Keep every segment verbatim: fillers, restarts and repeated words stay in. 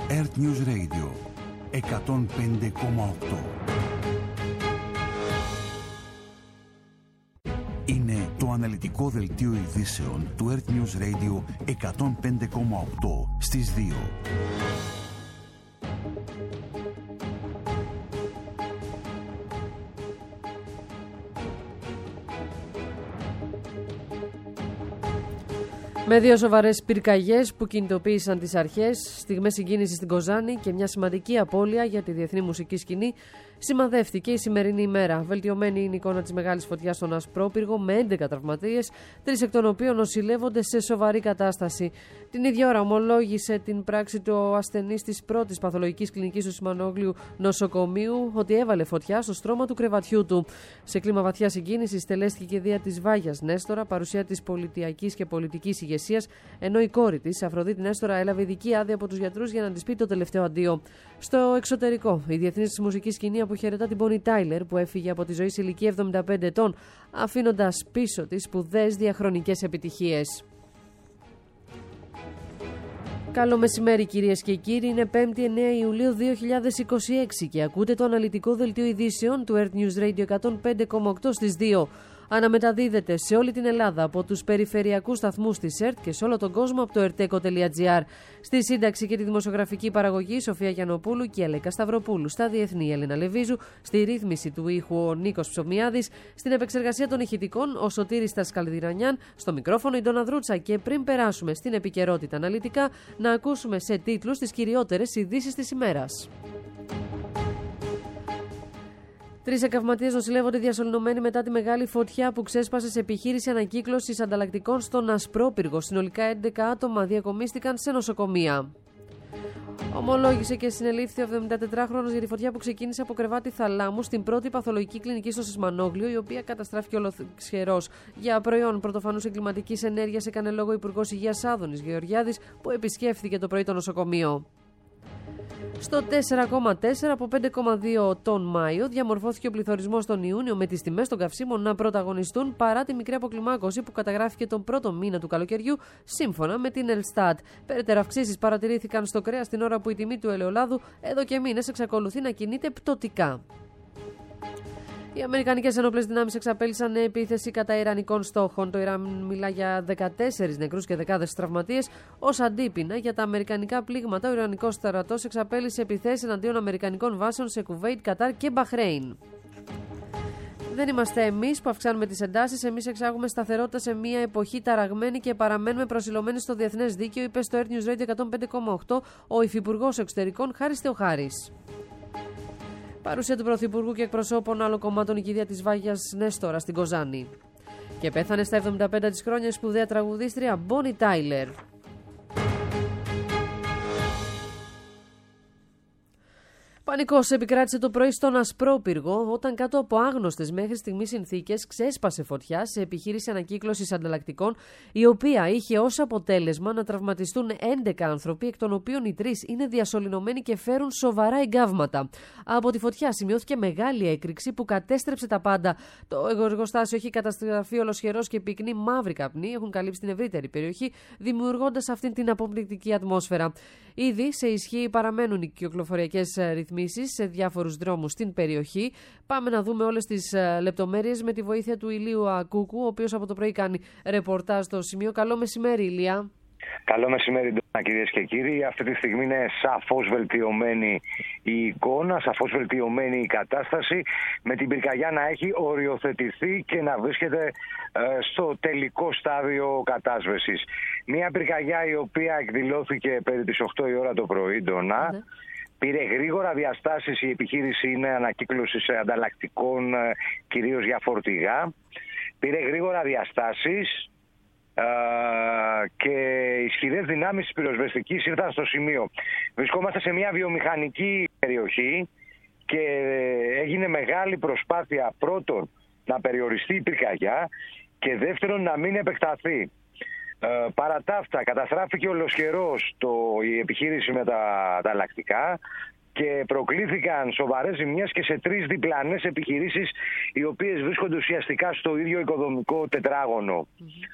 Earth News Radio εκατόν πέντε κόμμα οκτώ. Είναι το αναλυτικό δελτίο ειδήσεων του Earth News Radio εκατόν πέντε κόμμα οκτώ στις δύο. Με δύο σοβαρές πυρκαγιές που κινητοποίησαν τις αρχές, στιγμές συγκίνησης στην Κοζάνη και μια σημαντική απώλεια για τη διεθνή μουσική σκηνή, σημαδεύτηκε η σημερινή ημέρα. Βελτιωμένη είναι η εικόνα της μεγάλης φωτιάς στον Ασπρόπυργο με έντεκα τραυματίες, τρεις εκ των οποίων νοσηλεύονται σε σοβαρή κατάσταση. Την ίδια ώρα ομολόγησε την πράξη του ασθενής της πρώτης παθολογικής κλινικής του Σιμανόγλιου νοσοκομείου ότι έβαλε φωτιά στο στρώμα του κρεβατιού του. Σε κλίμα βαθιά συγκίνησης τελέστηκε και δία της Βάγιας Νέστορα, παρουσία της πολιτιακής και πολιτικής ηγεσίας, ενώ η κόρη της, Αφροδίτη Νέστορα, έλαβε ειδική άδεια από τους γιατρούς για να της πει το τελευταίο αντίο. Στο εξωτερικό, η διεθνής μουσική σκηνή αποχαιρετά την Bonnie Tyler, που έφυγε από τη ζωή σε ηλικία εβδομήντα πέντε ετών, αφήνοντας πίσω της σπουδαίες διαχρονικές επιτυχίες. Καλό μεσημέρι κυρίες και κύριοι, είναι πέμπτη εννέα Ιουλίου δύο χιλιάδες είκοσι έξι και ακούτε το αναλυτικό δελτίο ειδήσεων του Earth News Radio εκατόν πέντε κόμμα οκτώ στις δύο. Αναμεταδίδεται σε όλη την Ελλάδα από τους περιφερειακούς σταθμούς της ΕΡΤ και σε όλο τον κόσμο από το ερτέκο τελεία τζι άρ. Στη σύνταξη και τη δημοσιογραφική παραγωγή Σοφία Γιαννοπούλου και Αλέκα Σταυροπούλου. Στα διεθνή Έλενα Λεβίζου. Στη ρύθμιση του ήχου ο Νίκος Ψωμιάδης. Στην επεξεργασία των ηχητικών ο Σωτήρης Τασκαλδηρανιάν. Στο μικρόφωνο η Ντόνα Δρούτσα. Και πριν περάσουμε στην επικαιρότητα αναλυτικά, να ακούσουμε σε τίτλους τις κυριότερες ειδήσεις της ημέρας. Τρεις εκαυματίες νοσηλεύονται διασωληνωμένοι μετά τη μεγάλη φωτιά που ξέσπασε σε επιχείρηση ανακύκλωσης ανταλλακτικών στον Ασπρόπυργο. Συνολικά έντεκα άτομα διακομίστηκαν σε νοσοκομεία. Ομολόγησε και συνελήφθη ο εβδομηντατετράχρονος για τη φωτιά που ξεκίνησε από κρεβάτι θαλάμου στην πρώτη παθολογική κλινική στο Σισμανόγλιο, η οποία καταστράφηκε ολοσχερός. Για προϊόν πρωτοφανούς εγκληματικής ενέργειας έκανε λόγο ο Υπουργός Υγείας Άδωνης Γεωργιάδης, που επισκέφθηκε το πρωί το νοσοκομείο. Στο τέσσερα κόμμα τέσσερα από πέντε κόμμα δύο τον Μάιο διαμορφώθηκε ο πληθωρισμός τον Ιούνιο, με τις τιμές των καυσίμων να πρωταγωνιστούν παρά τη μικρή αποκλιμάκωση που καταγράφηκε τον πρώτο μήνα του καλοκαιριού, σύμφωνα με την Ελστάτ. Περαιτέρω αυξήσεις παρατηρήθηκαν στο κρέας την ώρα που η τιμή του ελαιολάδου εδώ και μήνες εξακολουθεί να κινείται πτωτικά. Οι αμερικανικές ενόπλες δυνάμεις εξαπέλυσαν επίθεση κατά ιρανικών στόχων. Το Ιράν μιλά για δεκατέσσερις νεκρούς και δεκάδες τραυματίες. Ως αντίπεινα για τα αμερικανικά πλήγματα, ο Ιρανικός στρατός εξαπέλυσε επιθέσεις εναντίον αμερικανικών βάσεων σε Κουβέιτ, Κατάρ και Μπαχρέιν. Δεν είμαστε εμείς που αυξάνουμε τις εντάσεις. Εμείς εξάγουμε σταθερότητα σε μια εποχή ταραγμένη και παραμένουμε προσιλωμένοι στο διεθνές δίκαιο, είπε στο Earth News Radio εκατόν πέντε κόμμα οκτώ ο υφυπουργός εξωτερικών Χάρης Θεοχάρης. Παρουσία του Πρωθυπουργού και εκπροσώπων άλλων κομμάτων η κηδεία της Βάγιας Νέστορα στην Κοζάνη. Και πέθανε στα εβδομήντα πέντε της χρόνια σπουδαία τραγουδίστρια Bonnie Tyler. Πανικός επικράτησε το πρωί στον Ασπρόπυργο όταν κάτω από άγνωστες μέχρι στιγμής συνθήκες ξέσπασε φωτιά σε επιχείρηση ανακύκλωσης ανταλλακτικών, η οποία είχε ως αποτέλεσμα να τραυματιστούν έντεκα άνθρωποι, εκ των οποίων οι τρεις είναι διασωληνωμένοι και φέρουν σοβαρά εγκάβματα. Από τη φωτιά σημειώθηκε μεγάλη έκρηξη που κατέστρεψε τα πάντα. Το εργοστάσιο έχει καταστραφεί ολοσχερός και πυκνή μαύρη καπνή έχουν καλύψει την ευρύτερη περιοχή, δημιουργώντας αυτήν την αποπληκτική ατμόσφαιρα. Ήδη σε ισχύ παραμένουν οι κυκλοφοριακές ρυθμίσεις σε διάφορους δρόμους στην περιοχή. Πάμε να δούμε όλες τις λεπτομέρειες με τη βοήθεια του Ηλίου Ακούκου, ο οποίος από το πρωί κάνει ρεπορτάζ στο σημείο. Καλό μεσημέρι, Ηλία. Καλό μεσημέρι, κυρίες και κύριοι. Αυτή τη στιγμή είναι σαφώς βελτιωμένη η εικόνα, σαφώς βελτιωμένη η κατάσταση, με την πυρκαγιά να έχει οριοθετηθεί και να βρίσκεται ε, στο τελικό στάδιο κατάσβεσης. Μια πυρκαγιά η οποία εκδηλώθηκε περί τις οκτώ η ώρα το πρωί, Ντόνα. Ναι. Πήρε γρήγορα διαστάσεις, η επιχείρηση είναι ανακύκλωσης ανταλλακτικών, κυρίως για φορτηγά. Πήρε γρήγορα διαστάσεις ε, και ισχυρές δυνάμεις της πυροσβεστικής ήρθαν στο σημείο. Βρισκόμαστε σε μια βιομηχανική περιοχή και έγινε μεγάλη προσπάθεια πρώτον να περιοριστεί η πυρκαγιά και δεύτερον να μην επεκταθεί. Ε, παρά τα αυτά, καταστράφηκε ολοσχερός το, η επιχείρηση με τα ανταλλακτικά και προκλήθηκαν σοβαρές ζημιές και σε τρεις διπλανές επιχειρήσεις, οι οποίες βρίσκονται ουσιαστικά στο ίδιο οικοδομικό τετράγωνο. Mm-hmm.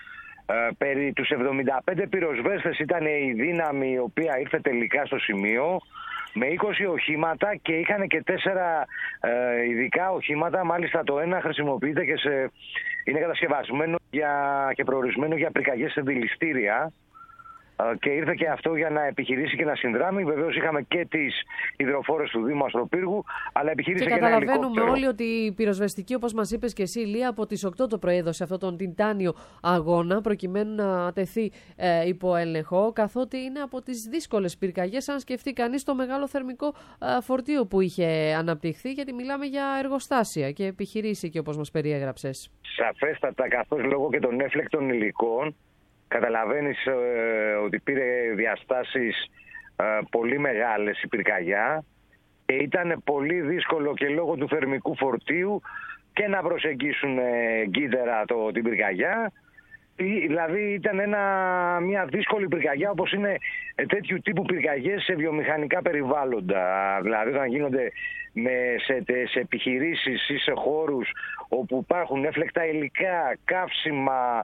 Ε, περί τους εβδομήντα πέντε πυροσβέστες ήταν η δύναμη η οποία ήρθε τελικά στο σημείο με είκοσι οχήματα και είχαν και τέσσερα ε, ειδικά οχήματα. Μάλιστα το ένα χρησιμοποιείται και σε, είναι κατασκευασμένο για, και προορισμένο για πυρκαγιές σε δηληστήρια. Και ήρθε και αυτό για να επιχειρήσει και να συνδράμει. Βεβαίως είχαμε και τις υδροφόρες του Δήμου Αστροπύργου, αλλά επιχείρησε και, και ένα ελικόπτερο. Και καταλαβαίνουμε όλοι ότι η πυροσβεστική, όπως μας είπες και εσύ, Ηλία, από τις οκτώ το πρωί έδωσε αυτόν τον τιτάνιο αγώνα, προκειμένου να τεθεί ε, υπό έλεγχο, καθότι είναι από τις δύσκολες πυρκαγιές, αν σκεφτεί κανείς το μεγάλο θερμικό ε, φορτίο που είχε αναπτυχθεί, γιατί μιλάμε για εργοστάσια και επιχειρήσει και όπως μας περιέγραψες. Σαφέστατα, καθώς λόγω και των έφλεκτων υλικών. Καταλαβαίνεις ε, ότι πήρε διαστάσεις ε, πολύ μεγάλες η πυρκαγιά και ήταν πολύ δύσκολο και λόγω του θερμικού φορτίου και να προσεγγίσουν ε, εγκύτερα το, την πυρκαγιά. Δηλαδή ήταν ένα, μια δύσκολη πυρκαγιά, όπως είναι τέτοιου τύπου πυρκαγιές σε βιομηχανικά περιβάλλοντα. Δηλαδή όταν γίνονται με, σε, σε επιχειρήσεις ή σε χώρους όπου υπάρχουν έφλεκτα υλικά, καύσιμα,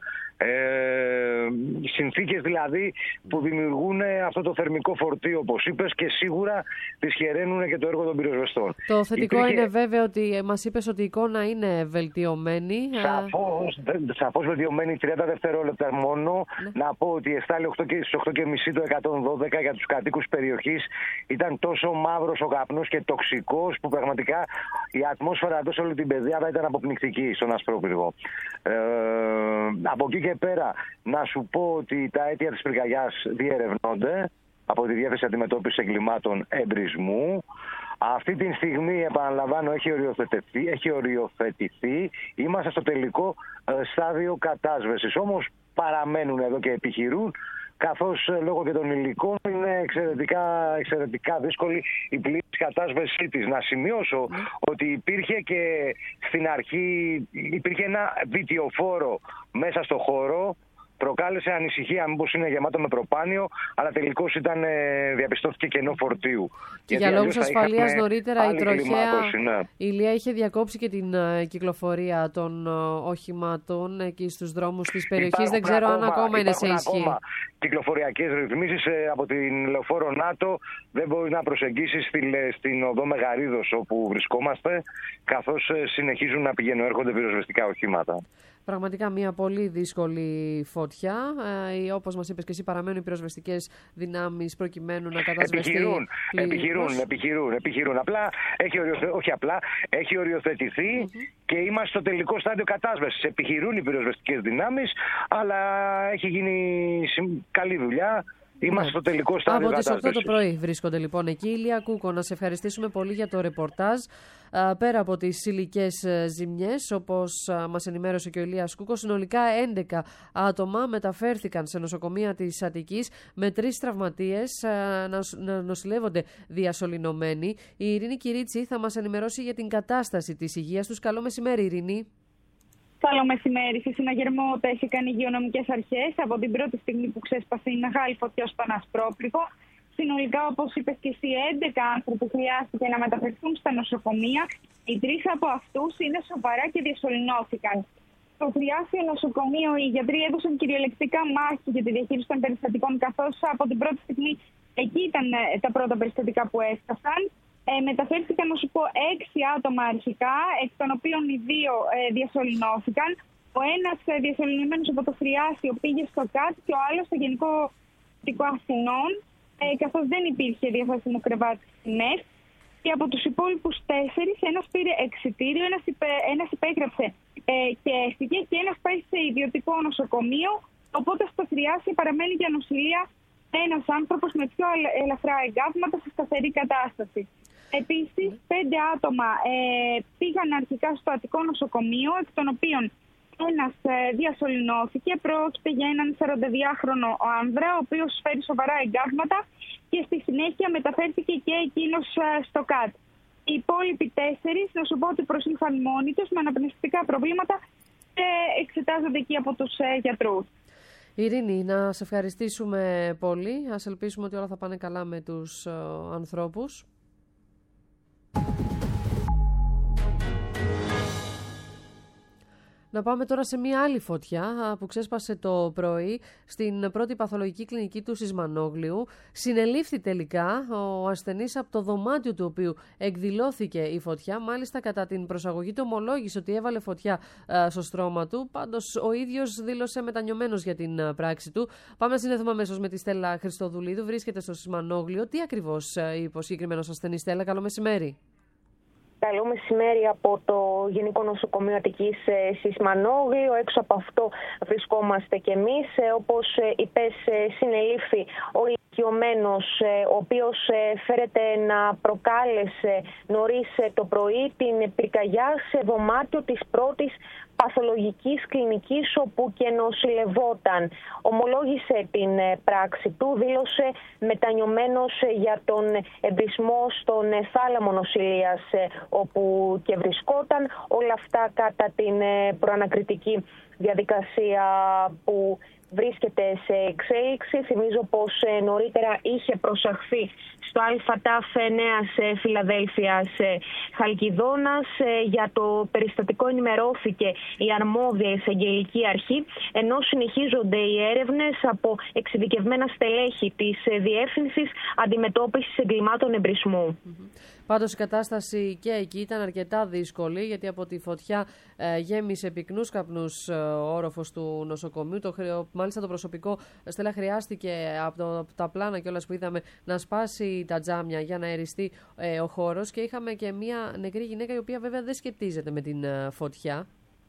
Ε, συνθήκες δηλαδή που δημιουργούν αυτό το θερμικό φορτίο, όπως είπες, και σίγουρα δυσχεραίνουν και το έργο των πυροσβεστών. Το θετικό Υπήρχε... είναι βέβαια ότι μας είπες ότι η εικόνα είναι βελτιωμένη. Σαφώς, σαφώς βελτιωμένη, τριάντα δευτερόλεπτα μόνο. Ναι. Να πω ότι εστάλει στις οκτώ και μισή το εκατόν δώδεκα για τους κατοίκους περιοχής. Ήταν τόσο μαύρος ο καπνός και τοξικός που πραγματικά η ατμόσφαιρα εδώ σε όλη την πεδιάδα ήταν αποπνικτική στον Ασπρόπυργο. Ε, από εκεί και πέρα να σου πω ότι τα αίτια της πυρκαγιάς διερευνώνται από τη Διεύθυνση Αντιμετώπισης Εγκλημάτων Εμπρισμού. Αυτή τη στιγμή, επαναλαμβάνω, έχει οριοθετηθεί, έχει οριοθετηθεί. Είμαστε στο τελικό ε, στάδιο κατάσβεσης. Όμως παραμένουν εδώ και επιχειρούν, καθώς ε, λόγω και των υλικών είναι εξαιρετικά, εξαιρετικά δύσκολη η πλήρης κατάσβεσή της. Να σημειώσω mm. ότι υπήρχε και στην αρχή υπήρχε ένα βιτιοφόρο μέσα στο χώρο. Προκάλεσε ανησυχία μήπως είναι γεμάτο με προπάνιο, αλλά τελικώς ήταν, ε, διαπιστώθηκε κενό φορτίου. Και για λόγους ασφαλείας νωρίτερα η τροχέα ναι. η Ηλία είχε διακόψει και την uh, κυκλοφορία των uh, οχημάτων εκεί στους δρόμους της περιοχής. Δεν ξέρω ακόμα, αν ακόμα είναι σε ισχύ. Κυκλοφοριακές ρυθμίσεις ε, από την λεωφόρο ΝΑΤΟ δεν μπορεί να προσεγγίσει στη, στην οδό Μεγαρίδος όπου βρισκόμαστε, καθώς ε, συνεχίζουν να πηγαίνουν έρχονται πυροσβεστικά οχήματα. Πραγματικά μια πολύ δύσκολη φωτιά. Ε, όπως μας είπες και εσύ, παραμένουν οι πυροσβεστικές δυνάμεις προκειμένου να κατασβεστεί. Επιχειρούν, επιχειρούν, επιχειρούν, επιχειρούν. Απλά, έχει οριοθε... όχι απλά, έχει οριοθετηθεί mm-hmm. και είμαστε στο τελικό στάδιο κατάσβεσης. Επιχειρούν οι πυροσβεστικές δυνάμεις, αλλά έχει γίνει καλή δουλειά. Είμαστε ναι. στο τελικό στάδιο από κατάσβεσης. Από τις οκτώ το πρωί βρίσκονται λοιπόν εκεί. Ηλία Κούκο, να σε ευχαριστήσουμε πολύ για το ρεπορτάζ. Πέρα από τις υλικές ζημιές, όπως μας ενημέρωσε και ο Ηλίας Κούκος, συνολικά έντεκα άτομα μεταφέρθηκαν σε νοσοκομεία της Αττικής με τρεις τραυματίες να νοσηλεύονται διασωληνωμένοι. Η Ειρήνη Κυρίτσι θα μας ενημερώσει για την κατάσταση της υγείας τους. Καλό μεσημέρι, Ειρήνη. Καλό μεσημέρι. Σε συναγερμό τέθηκαν οι υγειονομικές αρχές από την πρώτη στιγμή που ξέσπασε η μεγάλη φωτιά στον Ασπρόπληγο. Συνολικά, όπως είπες και εσύ, έντεκα άνθρωποι χρειάστηκε να μεταφερθούν στα νοσοκομεία. Οι τρεις από αυτούς είναι σοβαρά και διασωληνώθηκαν. Στο Θριάσιο νοσοκομείο οι γιατροί έδωσαν κυριολεκτικά μάχη για τη διαχείριση των περιστατικών, καθώς από την πρώτη στιγμή εκεί ήταν τα πρώτα περιστατικά που έφτασαν. Ε, μεταφέρθηκαν, να σου πω, έξι άτομα αρχικά, εκ των οποίων οι δύο ε, διασωληνώθηκαν. Ο ένας ε, διασωληνωμένος από το Θριάσιο πήγε στο ΚΑΤ και ο άλλος στο Γενικό Δικό Αθηνών, ε, καθώς δεν υπήρχε διαθέσιμο κρεβάτι στην ΕΦ. Και από τους υπόλοιπους τέσσερις, ένας πήρε εξιτήριο, ένας, υπέ, ένας υπέγραψε ε, και έφυγε και ένας πάει σε ιδιωτικό νοσοκομείο. Οπότε στο Θριάσιο παραμένει για νοσηλεία ένας άνθρωπος με πιο ελαφρά εγκάβματα σε σταθερή κατάσταση. Επίσης, πέντε άτομα ε, πήγαν αρχικά στο Αττικό νοσοκομείο, εκ των οποίων ένας ε, διασωληνώθηκε. Πρόκειται για έναν σαρανταδυάχρονο άνδρα, ο οποίος φέρει σοβαρά εγκάβματα και στη συνέχεια μεταφέρθηκε και εκείνος ε, στο ΚΑΤ. Οι υπόλοιποι τέσσερις, να σου πω ότι προσήλθαν μόνοι τους με αναπνευστικά προβλήματα και εξετάζονται εκεί από τους ε, γιατρούς. Ειρήνη, να σε ευχαριστήσουμε πολύ. Ας ελπίσουμε ότι όλα θα πάνε καλά με τους ε, ανθρώπους. Να πάμε τώρα σε μια άλλη φωτιά που ξέσπασε το πρωί στην πρώτη παθολογική κλινική του Σισμανόγλειου. Συνελήφθη τελικά ο ασθενής από το δωμάτιο του οποίου εκδηλώθηκε η φωτιά. Μάλιστα, κατά την προσαγωγή του ομολόγησε ότι έβαλε φωτιά στο στρώμα του. Πάντως ο ίδιος δήλωσε μετανιωμένος για την πράξη του. Πάμε να συνδεθούμε αμέσως με τη Στέλλα Χριστοδουλίδου. Βρίσκεται στο Σισμανόγλειο. Τι ακριβώς είπε ο συγκεκριμένος ασθενής? Στέλλα, καλό μεσημέρι. Καλό μεσημέρι από το Γενικό Νοσοκομείο Αττικής Σισμανόγλειο. Έξω από αυτό βρισκόμαστε κι εμείς. Όπως είπες, συνελήφθη ο ηλικιωμένος, ο οποίος φέρεται να προκάλεσε νωρίς το πρωί την πυρκαγιά σε δωμάτιο της πρώτης παθολογικής κλινικής όπου και νοσηλευόταν. Ομολόγησε την πράξη του, δήλωσε μετανιωμένος για τον εμπρισμό στον θάλαμο νοσηλείας όπου και βρισκόταν. Όλα αυτά κατά την προανακριτική διαδικασία που βρίσκεται σε εξέλιξη. Θυμίζω πως νωρίτερα είχε προσαχθεί στο ΑΤΑΦ Νέας Φιλαδέλφειας Χαλκιδόνας. Για το περιστατικό ενημερώθηκε η αρμόδια εισαγγελική αρχή, ενώ συνεχίζονται οι έρευνες από εξειδικευμένα στελέχη της Διεύθυνσης Αντιμετώπισης Εγκλημάτων Εμπρισμού. Πάντως η κατάσταση και εκεί ήταν αρκετά δύσκολη, γιατί από τη φωτιά ε, γέμισε πυκνούς καπνούς ε, ο όροφος του νοσοκομείου. Το, μάλιστα το προσωπικό, Στέλλα, χρειάστηκε από, το, από τα πλάνα κιόλας που είδαμε να σπάσει τα τζάμια για να αεριστεί ε, ο χώρος, και είχαμε και μια νεκρή γυναίκα η οποία βέβαια δεν σχετίζεται με την ε, φωτιά.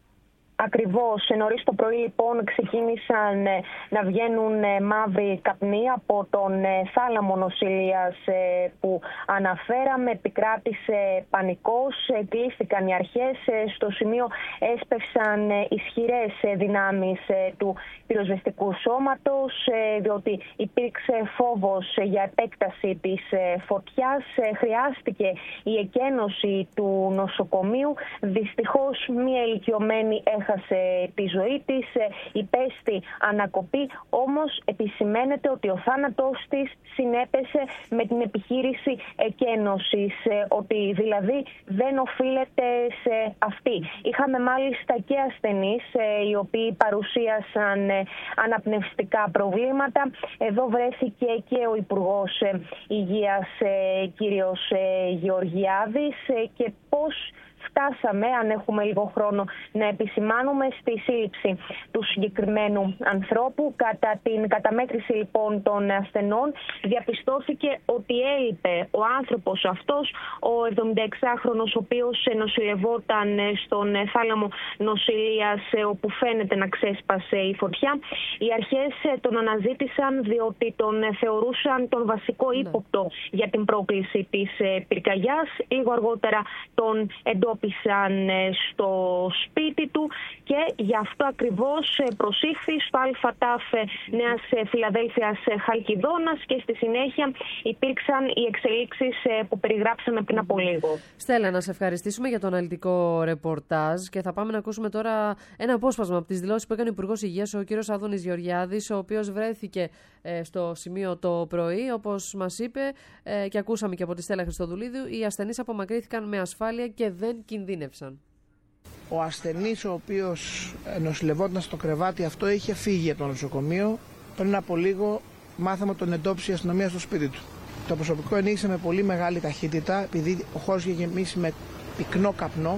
Ακριβώς. Νωρίς το πρωί λοιπόν ξεκίνησαν να βγαίνουν μαύροι καπνοί από τον θάλαμο νοσηλείας που αναφέραμε. Επικράτησε πανικός, κλείστηκαν οι αρχές. Στο σημείο έσπευσαν ισχυρές δυνάμεις του πυροσβεστικού σώματος, διότι υπήρξε φόβος για επέκταση της φωτιάς. Χρειάστηκε η εκένωση του νοσοκομείου. Δυστυχώς μία ηλικιωμένη έχασε τη ζωή της, υπέστη ανακοπή, όμως επισημαίνεται ότι ο θάνατός της συνέπεσε με την επιχείρηση εκένωσης, ότι δηλαδή δεν οφείλεται σε αυτή. Είχαμε μάλιστα και ασθενείς οι οποίοι παρουσίασαν αναπνευστικά προβλήματα. Εδώ βρέθηκε και ο Υπουργός Υγείας κύριος Γεωργιάδης, και πώς φτάσαμε, αν έχουμε λίγο χρόνο να επισημάνουμε, στη σύλληψη του συγκεκριμένου ανθρώπου. Κατά την καταμέτρηση λοιπόν των ασθενών διαπιστώθηκε ότι έλειπε ο άνθρωπος αυτός, ο εβδομηνταεξάχρονος, ο οποίος νοσηλευόταν στον θάλαμο νοσηλείας όπου φαίνεται να ξέσπασε η φωτιά. Οι αρχές τον αναζήτησαν διότι τον θεωρούσαν τον βασικό ύποπτο για την πρόκληση της πυρκαγιάς. Λίγο αργότερα τον εντόπισαν στο σπίτι του και γι' αυτό ακριβώς προσήχθη στο ΑΤΑΦ Νέας Φιλαδέλφειας Χαλκιδόνας, και στη συνέχεια υπήρξαν οι εξελίξεις που περιγράψαμε πριν από λίγο. Στέλλα, να σε ευχαριστήσουμε για το αναλυτικό ρεπορτάζ, και θα πάμε να ακούσουμε τώρα ένα απόσπασμα από τις δηλώσεις που έκανε ο Υπουργός Υγείας, ο κύριος Άδωνης Γεωργιάδης, ο οποίος βρέθηκε στο σημείο το πρωί. Όπως μας είπε και ακούσαμε και από τη Στέλλα Χριστοδουλίδου, οι ασθενείς απομακρύνθηκαν με ασφάλεια και δεν κινδύνευσαν. Ο ασθενής, ο οποίος νοσηλευόταν στο κρεβάτι αυτό, είχε φύγει από το νοσοκομείο. Πριν από λίγο μάθαμε τον εντόπισε η αστυνομία στο σπίτι του. Το προσωπικό ενήγησε με πολύ μεγάλη ταχύτητα, επειδή ο χώρος είχε γεμίσει με πυκνό καπνό.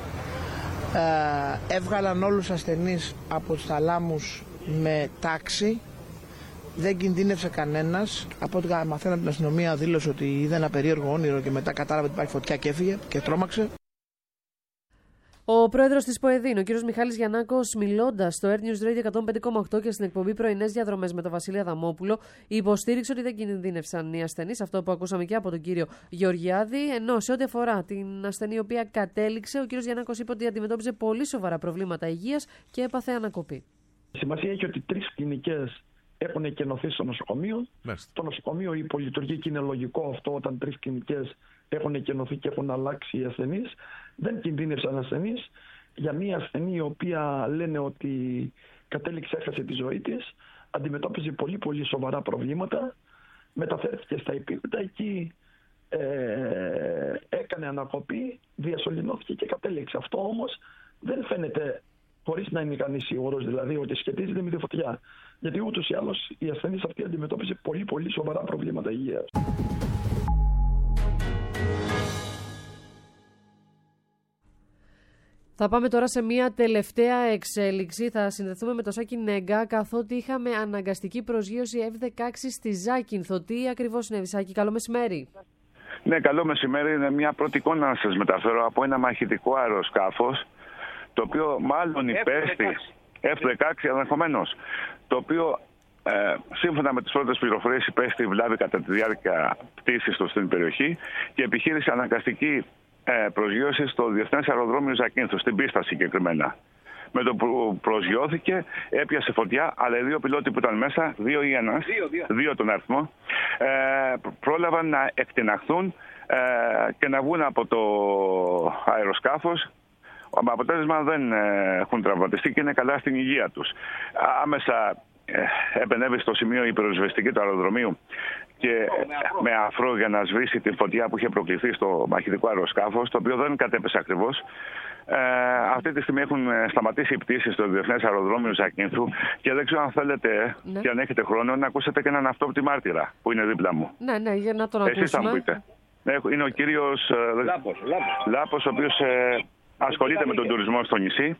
Ε, έβγαλαν όλους τους ασθενείς από τους θαλάμους με τάξη. Δεν κινδύνευσε κανένας. Από ό,τι μαθαίνω από την αστυνομία, δήλωσε ότι είδε ένα περίεργο όνειρο και μετά κατάλαβε ότι υπάρχει φωτιά και έφυγε και τρόμαξε. Ο πρόεδρος της ΠΟΕΔΗΝ, ο κύριος Μιχάλης Γιαννάκος, μιλώντας στο Air News Radio εκατόν πέντε κόμμα οκτώ και στην εκπομπή Πρωινές Διαδρομές με τον Βασίλη Αδαμόπουλο, υποστήριξε ότι δεν κινδύνευσαν οι ασθενείς, αυτό που ακούσαμε και από τον κύριο Γεωργιάδη. Ενώ σε ό,τι αφορά την ασθενή η οποία κατέληξε, ο κύριος Γιαννάκος είπε ότι αντιμετώπιζε πολύ σοβαρά προβλήματα υγείας και έπαθε ανακοπή. Σημασία έχει ότι τρεις κλινικές έχουν εκενωθεί στο νοσοκομείο. Μάλιστα. Το νοσοκομείο υπολειτουργεί και είναι λογικό αυτό, όταν τρεις κλινικές έχουν εκενωθεί και έχουν αλλάξει οι ασθενείς. Δεν κινδύνευσαν ασθενείς. Για μια ασθενή η οποία λένε ότι κατέληξε, έχασε τη ζωή της, αντιμετώπιζε πολύ πολύ σοβαρά προβλήματα, μεταφέρθηκε στα υπήρχοντα, εκεί ε, έκανε ανακοπή, διασωληνώθηκε και κατέληξε. Αυτό όμως δεν φαίνεται χωρίς να είναι κανείς σίγουρος δηλαδή ότι σχετίζεται με τη φωτιά. Γιατί ούτως ή άλλως η ασθενής αυτή αντιμετώπισε πολύ πολύ σοβαρά προβλήματα υγείας. Θα πάμε τώρα σε μια τελευταία εξέλιξη. Θα συνδεθούμε με το Σάκη Νέγκα, καθότι είχαμε αναγκαστική προσγείωση εφ δεκαέξι στη Ζάκυνθο. Τι ακριβώς συνέβη, Σάκη? Καλό μεσημέρι. Ναι, καλό μεσημέρι. Είναι μια πρώτη εικόνα να σας μεταφέρω από ένα μαχητικό αεροσκάφος, το οποίο μάλλον υπέστη εφ δεκαέξι ενδεχομένως, το οποίο ε, σύμφωνα με τις πρώτες πληροφορίες υπέστη βλάβη κατά τη διάρκεια πτήσης του στην περιοχή και επιχείρησε αναγκαστική ε, προσγείωση στο Διεθνές Αεροδρόμιο Ζακίνθου, στην πίστα συγκεκριμένα. Με το που προσγειώθηκε έπιασε φωτιά, αλλά οι δύο πιλότοι που ήταν μέσα, δύο ή ένας, δύο, δύο. δύο τον αριθμό, ε, πρόλαβαν να εκτιναχθούν ε, και να βγουν από το αεροσκάφος. Με αποτέλεσμα δεν ε, έχουν τραυματιστεί και είναι καλά στην υγεία τους. Άμεσα ε, επενέβη στο σημείο η πυροσβεστική του αεροδρομίου και με αφρό για να σβήσει τη φωτιά που είχε προκληθεί στο μαχητικό αεροσκάφος, το οποίο δεν κατέπεσε ακριβώς. Ε, αυτή τη στιγμή έχουν σταματήσει οι πτήσεις στο Διεθνές Αεροδρόμιο Ζακίνθου και δεν ξέρω αν θέλετε ναι. και αν έχετε χρόνο να ακούσετε και έναν αυτόπτη μάρτυρα που είναι δίπλα μου. Ναι, ναι, για να τον ακούσουμε. Εσείς θα μου πείτε. Είναι ο κύριος ε, Λάπος, Λάπος. Λάπος, ο οποίος ε, ασχολείται με τον τουρισμό στο νησί.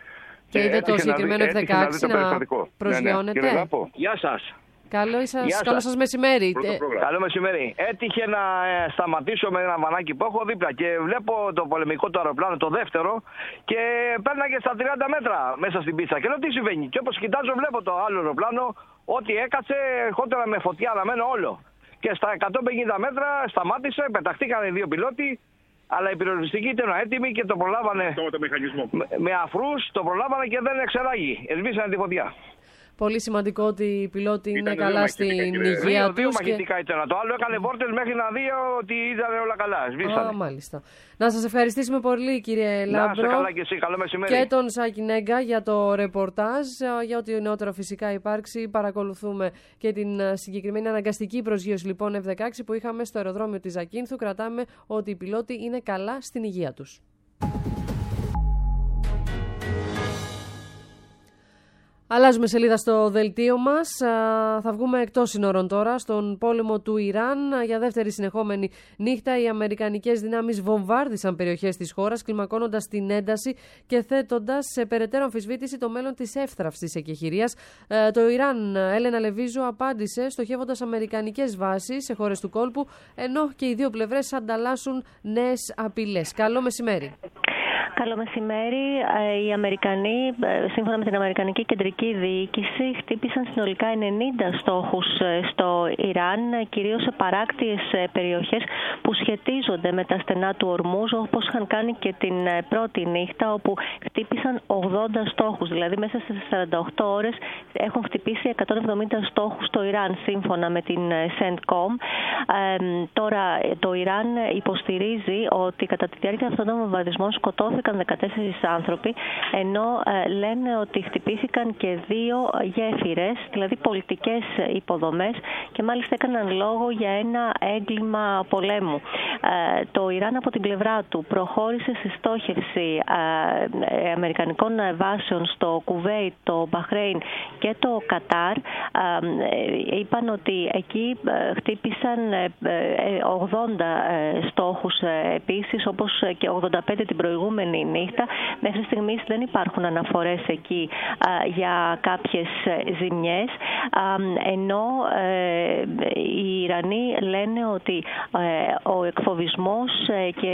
Και είδε το συγκεκριμένο εφ δεκαέξι να, να προσγειώνεται. Ναι, ναι. Λάπο. Γεια σας. Καλό σας, καλό σας μεσημέρι. Καλό μεσημέρι. Έτυχε να ε, σταματήσω με ένα βανάκι που έχω δίπλα και βλέπω το πολεμικό του αεροπλάνο, το δεύτερο, και πέρναγε στα τριάντα μέτρα μέσα στην πίστα. Και λέω τι συμβαίνει. Και όπως κοιτάζω, βλέπω το άλλο αεροπλάνο ότι έκατσε, ερχόταν με φωτιά αναμένο όλο. Και στα εκατόν πενήντα μέτρα σταμάτησε, πεταχτήκαν οι δύο πιλότοι. Αλλά η πυροσβεστική ήταν έτοιμη και το προλάβανε το μηχανισμό. με, με αφρούς, το προλάβανε και δεν εξεράγει. Εσβήσανε τη φωτιά. Πολύ σημαντικό ότι οι πιλότοι είναι καλά στην υγεία τους. Δύο μαχητικά και... ήταν. Το άλλο έκανε βόρτες μέχρι να δει ότι ήταν όλα καλά. Σβήσανε. Α, μάλιστα. Να σας ευχαριστήσουμε πολύ, κύριε Λάμπρο. Να καλά και εσύ. Καλό μεσημέρι. Και τον Σάκη Νέγκα για το ρεπορτάζ. Για ό,τι νεότερο φυσικά υπάρξει. Παρακολουθούμε και την συγκεκριμένη αναγκαστική προσγείωση λοιπόν εφ δεκαέξι που είχαμε στο αεροδρόμιο της Ζακίνθου. Κρατάμε ότι οι πιλότοι είναι καλά στην υγεία τους. Αλλάζουμε σελίδα στο δελτίο μας. Θα βγούμε εκτός σύνορων τώρα, στον πόλεμο του Ιράν. Για δεύτερη συνεχόμενη νύχτα οι αμερικανικές δυνάμεις βομβάρδισαν περιοχές της χώρας, κλιμακώνοντας την ένταση και θέτοντας σε περαιτέρω αμφισβήτηση το μέλλον της εύθραυστης εκεχηρίας. Το Ιράν, Έλενα Λεβίζου, απάντησε στοχεύοντας αμερικανικές βάσεις σε χώρες του κόλπου, ενώ και οι δύο πλευρές ανταλλάσσουν νέες απειλές. Καλό μεσημέρι. Καλό μεσημέρι. Οι Αμερικανοί, σύμφωνα με την Αμερικανική Κεντρική Διοίκηση, χτύπησαν συνολικά ενενήντα στόχους στο Ιράν, κυρίως σε παράκτιες περιοχές που σχετίζονται με τα στενά του Ορμούζ, όπως είχαν κάνει και την πρώτη νύχτα, όπου χτύπησαν ογδόντα στόχους. Δηλαδή, μέσα στις σαράντα οκτώ ώρες έχουν χτυπήσει εκατόν εβδομήντα στόχους στο Ιράν, σύμφωνα με την Σεντκομ. Ε, τώρα, το Ιράν υποστηρίζει ότι κατά τη διάρκεια αυτών των βομβαρδισμών σκοτώθηκαν δεκατέσσερις άνθρωποι, ενώ ε, λένε ότι χτυπήθηκαν και δύο γέφυρες, δηλαδή πολιτικές υποδομές, και μάλιστα έκαναν λόγο για ένα έγκλημα πολέμου. Ε, το Ιράν από την πλευρά του προχώρησε στη στόχευση ε, αμερικανικών βάσεων στο Κουβέιτ, το Μπαχρέιν και το Κατάρ. Ε, είπαν ότι εκεί χτύπησαν ε, ογδόντα ε, στόχους ε, επίσης, όπως και ογδόντα πέντε την προηγούμενη νύχτα. Μέχρι στιγμής δεν υπάρχουν αναφορές εκεί α, για κάποιες ζημιές, α, ενώ ε, οι Ιρανοί λένε ότι ε, ο εκφοβισμός ε, και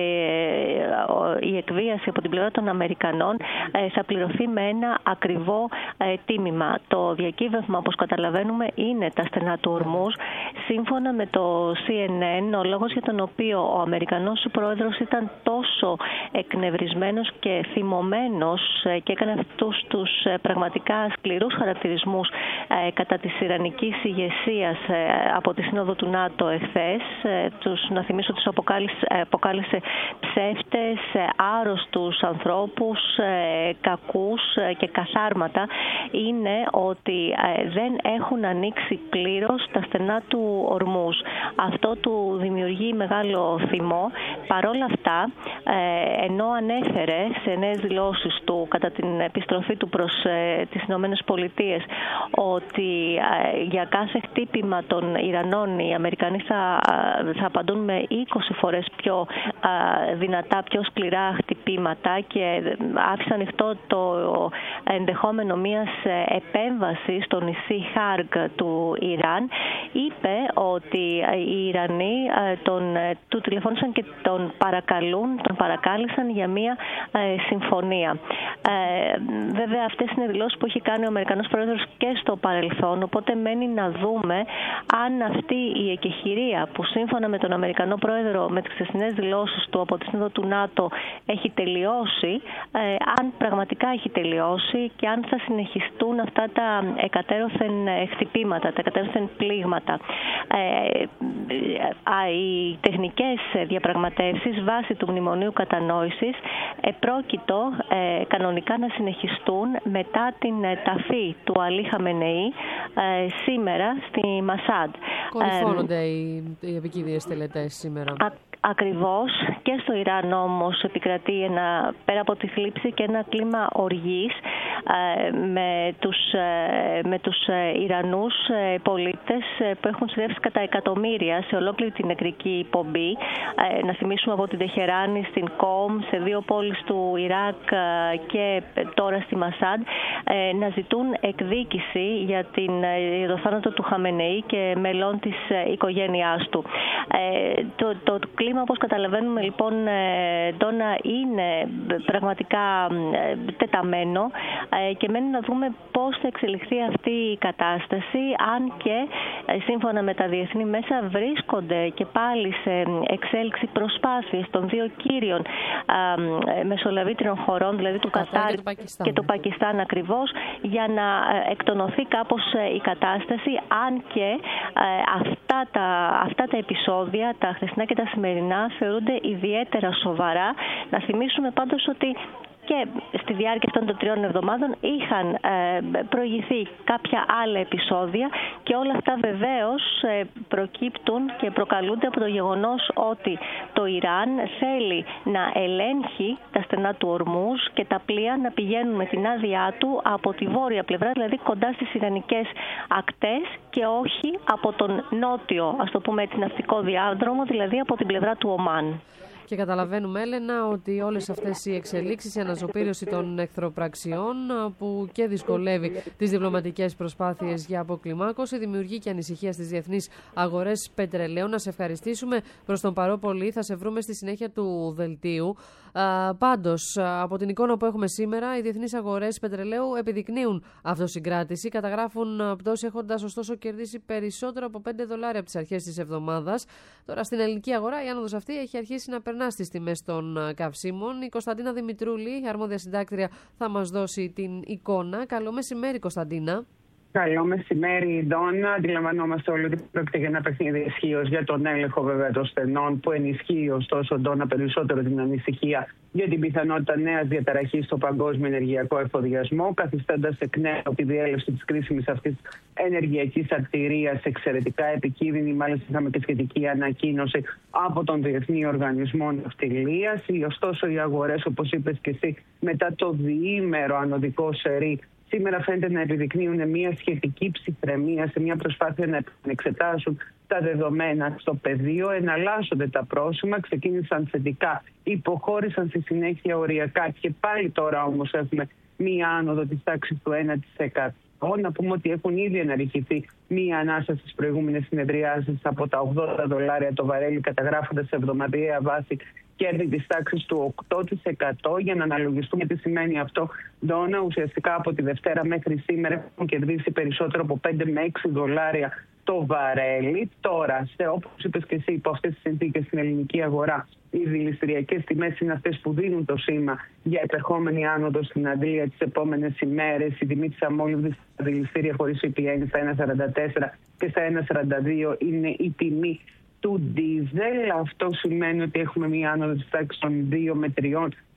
ε, η εκβίαση από την πλευρά των Αμερικανών ε, θα πληρωθεί με ένα ακριβό ε, τίμημα. Το διακύβευμα, όπως καταλαβαίνουμε, είναι τα στενά του Ορμούζ. Σύμφωνα με το σι εν εν, ο λόγος για τον οποίο ο Αμερικανός πρόεδρος ήταν τόσο εκνευρισμένος και θυμωμένος και έκανε αυτούς τους πραγματικά σκληρούς χαρακτηρισμούς κατά της ιρανικής ηγεσίας από τη Σύνοδο του ΝΑΤΟ εχθές. Τους, να θυμίσω, τους αποκάλυψε, αποκάλυψε ψεύτες, άρρωστους ανθρώπους, κακούς και καθάρματα. Είναι ότι δεν έχουν ανοίξει πλήρως τα στενά του του Ορμούζ. Αυτό του δημιουργεί μεγάλο θυμό. Παρόλα αυτά, ενώ ανέφερε σε νέες δηλώσεις του κατά την επιστροφή του προς τις Ηνωμένες Πολιτείες ότι για κάθε χτύπημα των Ιρανών οι Αμερικανοί θα, θα απαντούν με είκοσι φορές πιο δυνατά, πιο σκληρά χτυπήματα, και άφησε ανοιχτό το ενδεχόμενο μιας επέμβασης στο νησί Χάργκ του Ιράν, είπε ότι οι Ιρανοί τον, του τηλεφώνησαν και τον παρακαλούν, τον παρακάλεσαν για μια ε, συμφωνία. Ε, βέβαια αυτές είναι δηλώσεις που έχει κάνει ο Αμερικανός Πρόεδρος και στο παρελθόν, οπότε μένει να δούμε αν αυτή η εκεχηρία που σύμφωνα με τον Αμερικανό Πρόεδρο με τις χθεσινές δηλώσεις του από τη Σύνοδο του ΝΑΤΟ έχει τελειώσει, ε, αν πραγματικά έχει τελειώσει και αν θα συνεχιστούν αυτά τα εκατέρωθεν χτυπήματα, τα εκατέρωθεν πλήγματα. Ε, οι τεχνικές διαπραγματεύσεις βάσει του Μνημονίου Κατανόησης επρόκειτο ε, κανονικά να συνεχιστούν μετά την ταφή του Αλή Χαμενεή ε, σήμερα στη Μασάντ. Κορυφώνονται ε, οι, οι επικίνδυνες τελετές σήμερα. Α, Ακριβώς, και στο Ιράν όμως επικρατεί ένα, πέρα από τη θλίψη, και ένα κλίμα οργής ε, με τους, ε, με τους ε, Ιρανούς ε, πολίτες ε, που έχουν συνδέσει κατά εκατομμύρια σε ολόκληρη την νεκρική πομπή. Ε, να θυμίσουμε από την Τεχεράνη στην Κόμ, σε δύο πόλεις του Ιράκ ε, και τώρα στη Μασάντ, ε, να ζητούν εκδίκηση για, την, ε, για το θάνατο του Χαμενεή και μελών της ε, οικογένειάς του. Ε, το, το, το κλίμα, όπως καταλαβαίνουμε λοιπόν, Ντόνα, είναι πραγματικά τεταμένο και μένει να δούμε πώς θα εξελιχθεί αυτή η κατάσταση, αν και σύμφωνα με τα διεθνή μέσα βρίσκονται και πάλι σε εξέλιξη προσπάθειες των δύο κύριων μεσολαβήτριων χωρών, δηλαδή του Κατάρ και, και του Πακιστάν ακριβώς, για να εκτονωθεί κάπως η κατάσταση, αν και αυτά τα, αυτά τα επεισόδια, τα χθεσινά και τα σημερινά, θεωρούνται ιδιαίτερα σοβαρά. Να θυμίσουμε πάντως ότι και στη διάρκεια αυτών των τριών εβδομάδων είχαν ε, προηγηθεί κάποια άλλα επεισόδια, και όλα αυτά βεβαίως ε, προκύπτουν και προκαλούνται από το γεγονός ότι το Ιράν θέλει να ελέγχει τα στενά του Ορμούζ και τα πλοία να πηγαίνουν με την άδειά του από τη βόρεια πλευρά, δηλαδή κοντά στις ιρανικές ακτές, και όχι από τον νότιο, ας το πούμε έτσι, ναυτικό διάδρομο, δηλαδή από την πλευρά του Ομάν. Και καταλαβαίνουμε, Έλενα, ότι όλες αυτές οι εξελίξεις, η αναζωπήρωση των εχθροπραξιών που και δυσκολεύει τις διπλωματικές προσπάθειες για αποκλιμάκωση, δημιουργεί και ανησυχία στις διεθνείς αγορές πετρελαίου. Να σε ευχαριστήσουμε προς τον παρό πολύ. Θα σε βρούμε στη συνέχεια του δελτίου. Α, πάντως, από την εικόνα που έχουμε σήμερα, οι διεθνείς αγορές πετρελαίου επιδεικνύουν αυτοσυγκράτηση. Καταγράφουν πτώση, έχοντας ωστόσο κερδίσει περισσότερο από πέντε δολάρια από τις αρχές της εβδομάδας. Τώρα στην ελληνική αγορά η άνοδος αυτή έχει αρχίσει να περνά στις τιμές των καυσίμων. Η Κωνσταντίνα Δημητρούλη, η αρμόδια συντάκτρια, θα μας δώσει την εικόνα. Καλό μεσημέρι, Κωνσταντίνα. Καλό μεσημέρι, Ντόνα. Αντιλαμβανόμαστε όλοι ότι πρόκειται για ένα παιχνίδι ισχύως για τον έλεγχο βέβαια των στενών, που ενισχύει ωστόσο, Ντόνα, περισσότερο την ανησυχία για την πιθανότητα νέας διαταραχής στο παγκόσμιο ενεργειακό εφοδιασμό, καθιστώντας εκ νέου τη διέλευση της κρίσιμης αυτής ενεργειακής αρτηρίας εξαιρετικά επικίνδυνη. Μάλιστα, είχαμε και σχετική ανακοίνωση από τον Διεθνή Οργανισμό Ναυτιλίας. Ωστόσο, οι αγορές, όπως είπες και εσύ, μετά το διήμερο ανωδικό σερί, σήμερα φαίνεται να επιδεικνύουν μια σχετική ψυχραιμία σε μια προσπάθεια να εξετάσουν τα δεδομένα στο πεδίο. Εναλλάσσονται τα πρόσημα, ξεκίνησαν θετικά, υποχώρησαν στη συνέχεια οριακά, και πάλι τώρα όμως έχουμε μια άνοδο της τάξης του ένα τοις εκατό. Να πούμε ότι έχουν ήδη αναρριχηθεί μία ανάσα στις προηγούμενες συνεδριάσεις από τα ογδόντα δολάρια το βαρέλι, καταγράφοντας σε εβδομαδιαία βάση κέρδη της τάξης του οκτώ τοις εκατό. Για να αναλογιστούμε τι σημαίνει αυτό, Ντόνα, ουσιαστικά από τη Δευτέρα μέχρι σήμερα έχουν κερδίσει περισσότερο από πέντε με έξι δολάρια το βαρέλι. Τώρα, σε, όπως είπες και εσύ, υπό αυτές τις συνθήκες στην ελληνική αγορά, οι δηληστηριακές τιμές είναι αυτές που δίνουν το σήμα για επερχόμενη άνοδο στην Αντλία τις επόμενες ημέρες. Η τιμή της αμόλυβδης στα δηληστήρια χωρίς σι πι άι στα ένα σαράντα τέσσερα και στα ένα σαράντα δύο είναι η τιμή του ντίζελ. Αυτό σημαίνει ότι έχουμε μία άνοδο της τάξης των δύο με τριών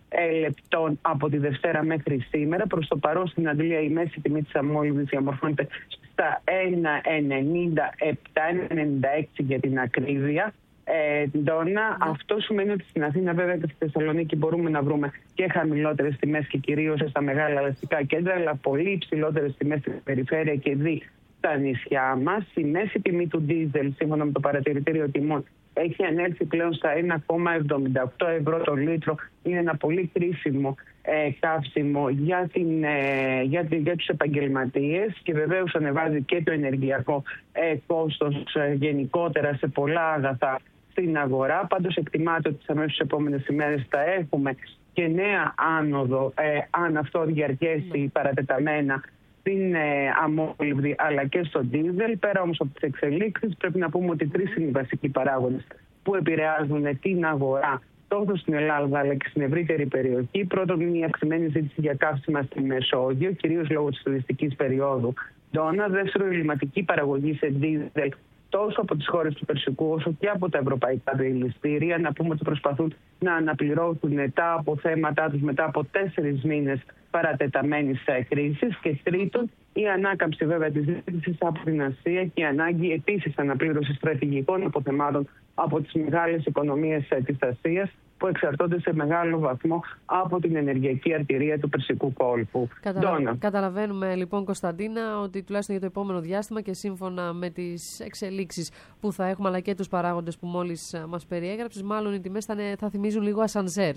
λεπτών από τη Δευτέρα μέχρι σήμερα. Προς το παρόν στην Αντλία η μέση τιμή της αμόλυβδης διαμορφώνεται στα ένα ενενήντα επτά, ένα ενενήντα έξι για την ακρίβεια. Ε, Ντόνα, mm. αυτό σημαίνει ότι στην Αθήνα, βέβαια και στη Θεσσαλονίκη, μπορούμε να βρούμε και χαμηλότερες τιμές και κυρίως στα μεγάλα αστικά κέντρα, αλλά πολύ υψηλότερες τιμές στην περιφέρεια και δι στα νησιά μας. Η μέση τιμή του ντίζελ, σύμφωνα με το παρατηρητήριο τιμών, έχει ανέλθει πλέον στα ένα κόμμα εβδομήντα οκτώ ευρώ το λίτρο. Είναι ένα πολύ κρίσιμο ε, καύσιμο για, την, ε, για, την, για τους επαγγελματίες και βεβαίως ανεβάζει και το ενεργειακό ε, κόστος ε, γενικότερα σε πολλά αγαθά στην αγορά. Πάντως εκτιμάται ότι τις αμέσως επόμενες ημέρες θα έχουμε και νέα άνοδο, ε, αν αυτό διαρκέσει παρατεταμένα, στην ε, αμόλυβδη αλλά και στο ντίζελ. Πέρα όμως από τις εξελίξεις, πρέπει να πούμε ότι τρεις είναι οι βασικοί παράγοντες που επηρεάζουν την αγορά τόσο στην Ελλάδα αλλά και στην ευρύτερη περιοχή. Πρώτον, είναι η αυξημένη ζήτηση για καύσιμα στη Μεσόγειο, κυρίως λόγω της τουριστικής περίοδου. Ντόνα. Δεύτερο, η ελληματική παραγωγή σε ντίζελ τόσο από τις χώρες του Περσικού όσο και από τα ευρωπαϊκά δηληστήρια. Να πούμε ότι προσπαθούν να αναπληρώσουν τα αποθέματά τους μετά από τέσσερις μήνες παρατεταμένης κρίσης. Και τρίτον, η ανάκαμψη βέβαια της ζήτησης από την Ασία και η ανάγκη επίσης αναπλήρωση στρατηγικών αποθεμάτων από τις μεγάλες οικονομίες της Ασίας, που εξαρτώνται σε μεγάλο βαθμό από την ενεργειακή αρτηρία του Περσικού κόλπου. Καταλα... Καταλαβαίνουμε λοιπόν, Κωνσταντίνα, ότι τουλάχιστον για το επόμενο διάστημα και σύμφωνα με τις εξελίξεις που θα έχουμε αλλά και τους παράγοντες που μόλις μας περιέγραψες, μάλλον οι τιμές θα, θα θυμίζουν λίγο ασανσέρ.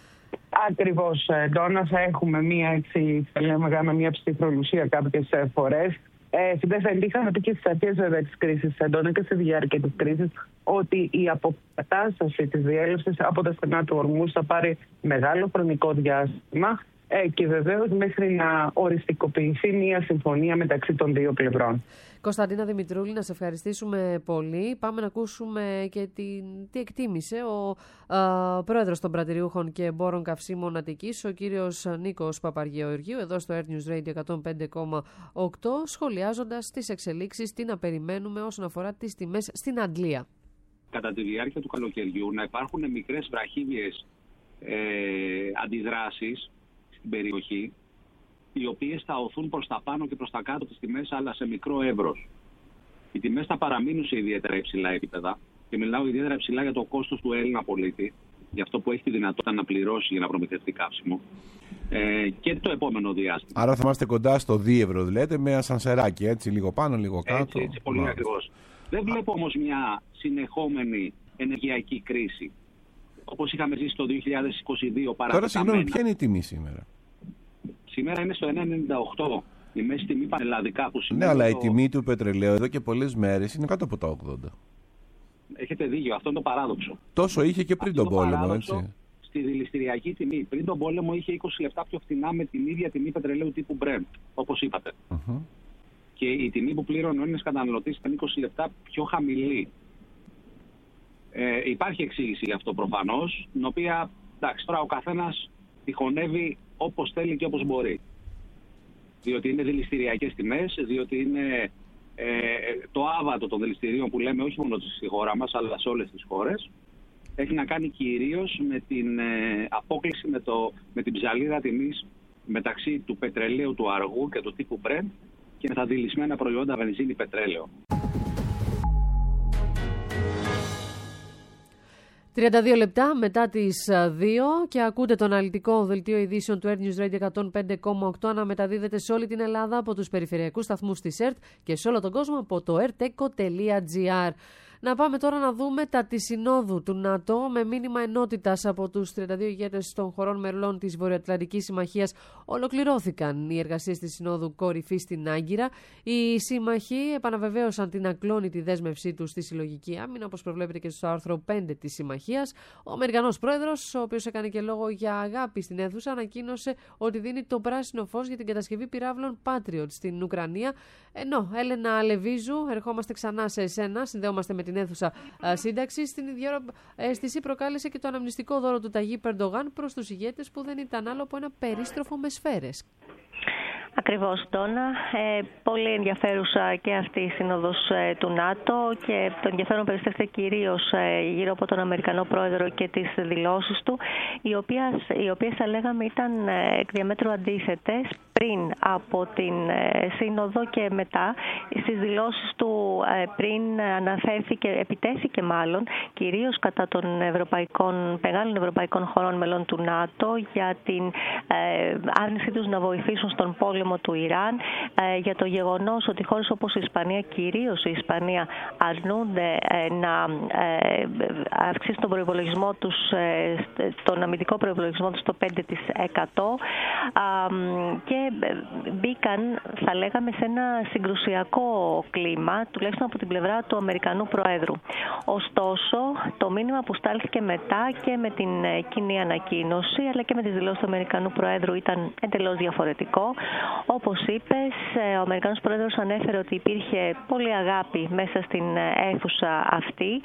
Ακριβώς, Ντόνα, θα έχουμε μία, έτσι, θα λέμε, μία ψυχρολουσία κάποιες φορές. Ε, δεν θα είχαμε πει και στις αρχές βέβαια της κρίσης, Ντόνα, και στη διάρκεια της κρίσης, ότι η αποκατάσταση της διέλευσης από τα στενά του Ορμούς θα πάρει μεγάλο χρονικό διάστημα ε, και βεβαίως μέχρι να οριστικοποιηθεί μια συμφωνία μεταξύ των δύο πλευρών. Κωνσταντίνα Δημητρούλη, να σε ευχαριστήσουμε πολύ. Πάμε να ακούσουμε και την, τι εκτίμησε ο α, πρόεδρος των πρατηριούχων και εμπόρων καυσίμων Αττικής, ο κύριος Νίκος Παπαργεωργίου, εδώ στο Earth News Radio εκατόν πέντε κόμμα οκτώ, σχολιάζοντας τις εξελίξεις, τι να περιμένουμε όσον αφορά τις τιμές στην Αντλία. Κατά τη διάρκεια του καλοκαιριού να υπάρχουν μικρές βραχύβιες ε, αντιδράσεις στην περιοχή, οι οποίες θα οθούν προς τα πάνω και προς τα κάτω τις τιμές, αλλά σε μικρό εύρος. Οι τιμές θα παραμείνουν σε ιδιαίτερα υψηλά επίπεδα και μιλάω ιδιαίτερα υψηλά για το κόστος του Έλληνα πολίτη, για αυτό που έχει τη δυνατότητα να πληρώσει για να προμηθευτεί καύσιμο, ε, και το επόμενο διάστημα. Άρα θα είμαστε κοντά στο δύο ευρώ, λέτε, με ασανσεράκι, έτσι, λίγο πάνω, λίγο κάτω. Έτσι, έτσι πολύ yeah. ακριβώς. Δεν βλέπω όμως μια συνεχόμενη ενεργειακή κρίση, όπως είχαμε ζήσει το δύο χιλιάδες είκοσι δύο παρατεταμένα. Τώρα, συγγνώμη, ποια είναι η τιμή σήμερα? Σήμερα είναι στο ένα ενενήντα οκτώ, η μέση τιμή πανελλαδικά που σημαίνει. Ναι, αλλά το... η τιμή του πετρελαίου εδώ και πολλές μέρες είναι κάτω από τα ογδόντα. Έχετε δίκιο, αυτό είναι το παράδοξο. Τόσο είχε και πριν αυτό τον πόλεμο, έτσι. Στη δηληστηριακή τιμή. Πριν τον πόλεμο είχε είκοσι λεπτά πιο φθηνά με την ίδια τιμή πετρελαίου τύπου Brent, όπως είπατε. Uh-huh. Και η τιμή που πλήρωνε ο Έλληνας καταναλωτής ήταν είκοσι λεπτά πιο χαμηλή. Ε, υπάρχει εξήγηση γι' αυτό προφανώς, την οποία, εντάξει, τώρα ο καθένας τυχονεύει όπως θέλει και όπως μπορεί. Διότι είναι δηληστηριακές τιμές, διότι είναι ε, το άβατο των δηληστηρίων που λέμε όχι μόνο στη χώρα μας, αλλά σε όλες τις χώρες. Έχει να κάνει κυρίως με την ε, απόκλιση, με, το, με την ψαλίδα τιμής μεταξύ του πετρελαίου του αργού και του τύπου Brent και με τα δηλισμένα προϊόντα βενζίνη πετρέλαιο. τριάντα δύο λεπτά μετά τις δύο και ακούτε το αναλυτικό δελτίο ειδήσεων του Earth News Radio εκατόν πέντε κόμμα οκτώ να μεταδίδεται σε όλη την Ελλάδα από τους περιφερειακούς σταθμούς της ΕΡΤ και σε όλο τον κόσμο από το ερτέκο τελεία τζι άρ. Να πάμε τώρα να δούμε τα της Συνόδου του ΝΑΤΟ με μήνυμα ενότητας από τους τριάντα δύο ηγέτες των χωρών μελών της Βορειοατλαντικής Συμμαχίας. Ολοκληρώθηκαν οι εργασίες της Συνόδου Κορυφής στην Άγκυρα. Οι σύμμαχοι επαναβεβαίωσαν την ακλόνητη δέσμευσή τους στη συλλογική άμυνα, όπως προβλέπεται και στο άρθρο πέντε της Συμμαχίας. Ο Αμερικανός πρόεδρος, ο οποίος έκανε και λόγο για αγάπη στην αίθουσα, ανακοίνωσε ότι δίνει το πράσινο φως για την κατασκευή πυράβλων Patriot στην Ουκρανία. Ενώ, Έλενα Λεβίζου, ερχόμαστε ξανά σε εσένα, συνδέομαστε με την αίθουσα σύνταξη. Στην ίδια αίσθηση προκάλεσε και το αναμνηστικό δώρο του Ταγί Περντογάν προς τους ηγέτες, που δεν ήταν άλλο από ένα περίστροφο με σφαίρες. Ακριβώς, Ντόνα. Ε, πολύ ενδιαφέρουσα και αυτή η σύνοδος ε, του ΝΑΤΟ και το ενδιαφέρον περιστρέφεται κυρίως ε, γύρω από τον Αμερικανό πρόεδρο και τις δηλώσεις του, οι οποίες, οι οποίες θα λέγαμε ήταν ε, εκ διαμέτρου αντίθετες πριν από την ε, σύνοδο και μετά. Στις δηλώσεις του ε, πριν αναφέρθηκε, επιτέθηκε μάλλον, κυρίως κατά των ευρωπαϊκών, μεγάλων ευρωπαϊκών χωρών μελών του ΝΑΤΟ για την ε, άρνησή τους να βοηθήσουν στον πόλεμο του Ιράν, ε, για το γεγονός ότι χώρες όπως η Ισπανία, κυρίως η Ισπανία, αρνούνται ε, να ε, αυξήσουν τον προϋπολογισμό τους, ε, τον αμυντικό προϋπολογισμό τους στο πέντε τοις εκατό ε, και μπήκαν, θα λέγαμε, σε ένα συγκρουσιακό κλίμα, τουλάχιστον από την πλευρά του Αμερικανού Προέδρου. Ωστόσο, το μήνυμα που στάλθηκε μετά και με την κοινή ανακοίνωση, αλλά και με τις δηλώσεις του Αμερικανού Προέδρου ήταν εντελώς διαφορετικό. Όπως είπες, ο Αμερικανός Πρόεδρος ανέφερε ότι υπήρχε πολύ αγάπη μέσα στην αίθουσα αυτή.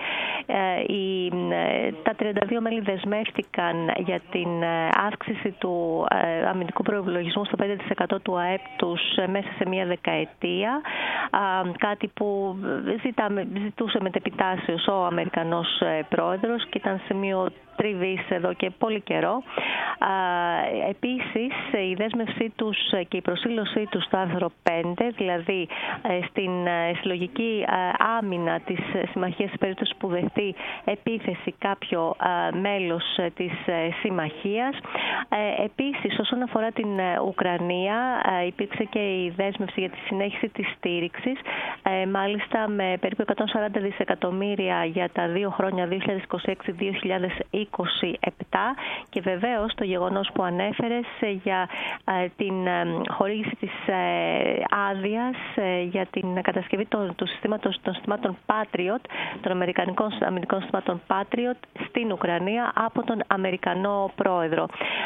Τα τριάντα δύο μέλη δεσμεύτηκαν για την αύξηση του αμυντικού προϋπολογισμού στο πέντε τοις εκατό του ΑΕΠ τους μέσα σε μία δεκαετία, κάτι που ζητάμε, ζητούσε μετεπιτάσεως ο Αμερικανός Πρόεδρος και ήταν σημείο τριβής εδώ και πολύ καιρό. Επίσης, η δέσμευσή τους και η προσήλωσή τους στο άρθρο πέντε, δηλαδή στην συλλογική άμυνα της συμμαχίας στην περίπτωση που δεχτεί επίθεση κάποιο μέλος της συμμαχίας. Επίσης, όσον αφορά την Ουκρανία, υπήρξε και η δέσμευση για τη συνέχιση της στήριξης, μάλιστα με περίπου εκατόν σαράντα δισεκατομμύρια για τα δύο χρόνια δύο χιλιάδες είκοσι έξι δύο χιλιάδες είκοσι επτά και βεβαίως το γεγονός που ανέφερες για την χορήγηση της άδειας για την κατασκευή των, του συστήματος, των συστημάτων Patriot, των αμερικανικών αμυντικών συστημάτων Patriot στην Ουκρανία από τον Αμερικανό Πρόεδρο.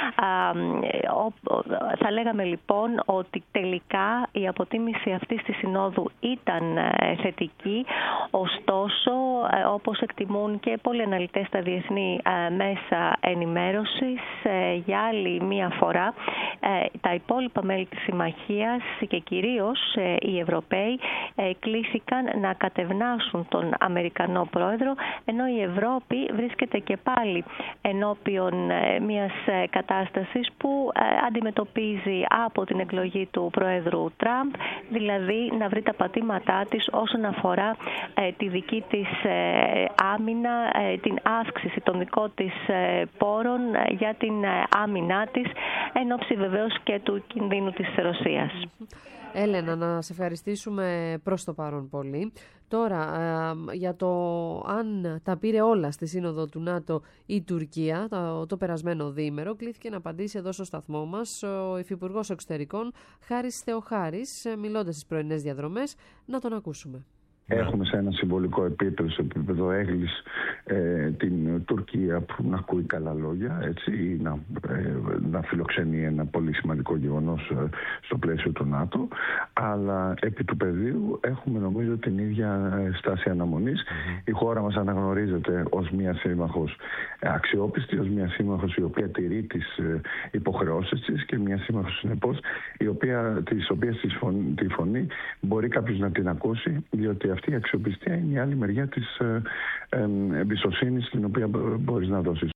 Θα λέγαμε λοιπόν ότι τελικά η αποτίμηση αυτής της συνόδου ήταν θετική, ωστόσο όπως εκτιμούν και πολλοί αναλυτές στα διεθνή μέσα ενημέρωσης, για άλλη μία φορά τα υπόλοιπα μέλη της συμμαχίας και κυρίως οι Ευρωπαίοι κλήθηκαν να κατευνάσουν τον Αμερικανό Πρόεδρο, ενώ η Ευρώπη βρίσκεται και πάλι ενώπιον μιας κατάστασης που αντιμετωπίζει από την εκλογή του Πρόεδρου Τραμπ, δηλαδή να βρει τα πατήματά της όσον αφορά τη δική της άμυνα, την αύξηση των δικών της πόρων για την άμυνά της, εν ώψη βεβαίως και του κινδύνου της Ρωσίας. Έλενα, να σε ευχαριστήσουμε προς το παρόν πολύ. Τώρα, για το αν τα πήρε όλα στη Σύνοδο του ΝΑΤΟ η Τουρκία, το, το περασμένο διήμερο, κλήθηκε να απαντήσει εδώ στο σταθμό μας ο Υφυπουργός Εξωτερικών Χάρης Θεοχάρης, μιλώντας στις πρωινές διαδρομές. Να τον ακούσουμε. Έχουμε σε ένα συμβολικό επίπεδο, σε επίπεδο έγκλης, ε, την Τουρκία που να ακούει καλά λόγια, έτσι, να, ε, να φιλοξενεί ένα πολύ σημαντικό γεγονός ε, στο πλαίσιο του ΝΑΤΟ, αλλά επί του πεδίου έχουμε νομίζω την ίδια στάση αναμονής. Mm-hmm. Η χώρα μας αναγνωρίζεται ως μια σύμμαχος αξιόπιστη, ως μια σύμμαχος η οποία τηρεί τις ε, υποχρεώσεις της και μια σύμμαχος συνεπώς η οποία, της οποίας της φωνή, τη φωνή μπορεί κάποιος να την ακούσει, διότι αυτή η αξιοπιστία είναι η άλλη μεριά της ε, ε, εμπιστοσύνης την οποία μπορείς να δώσεις.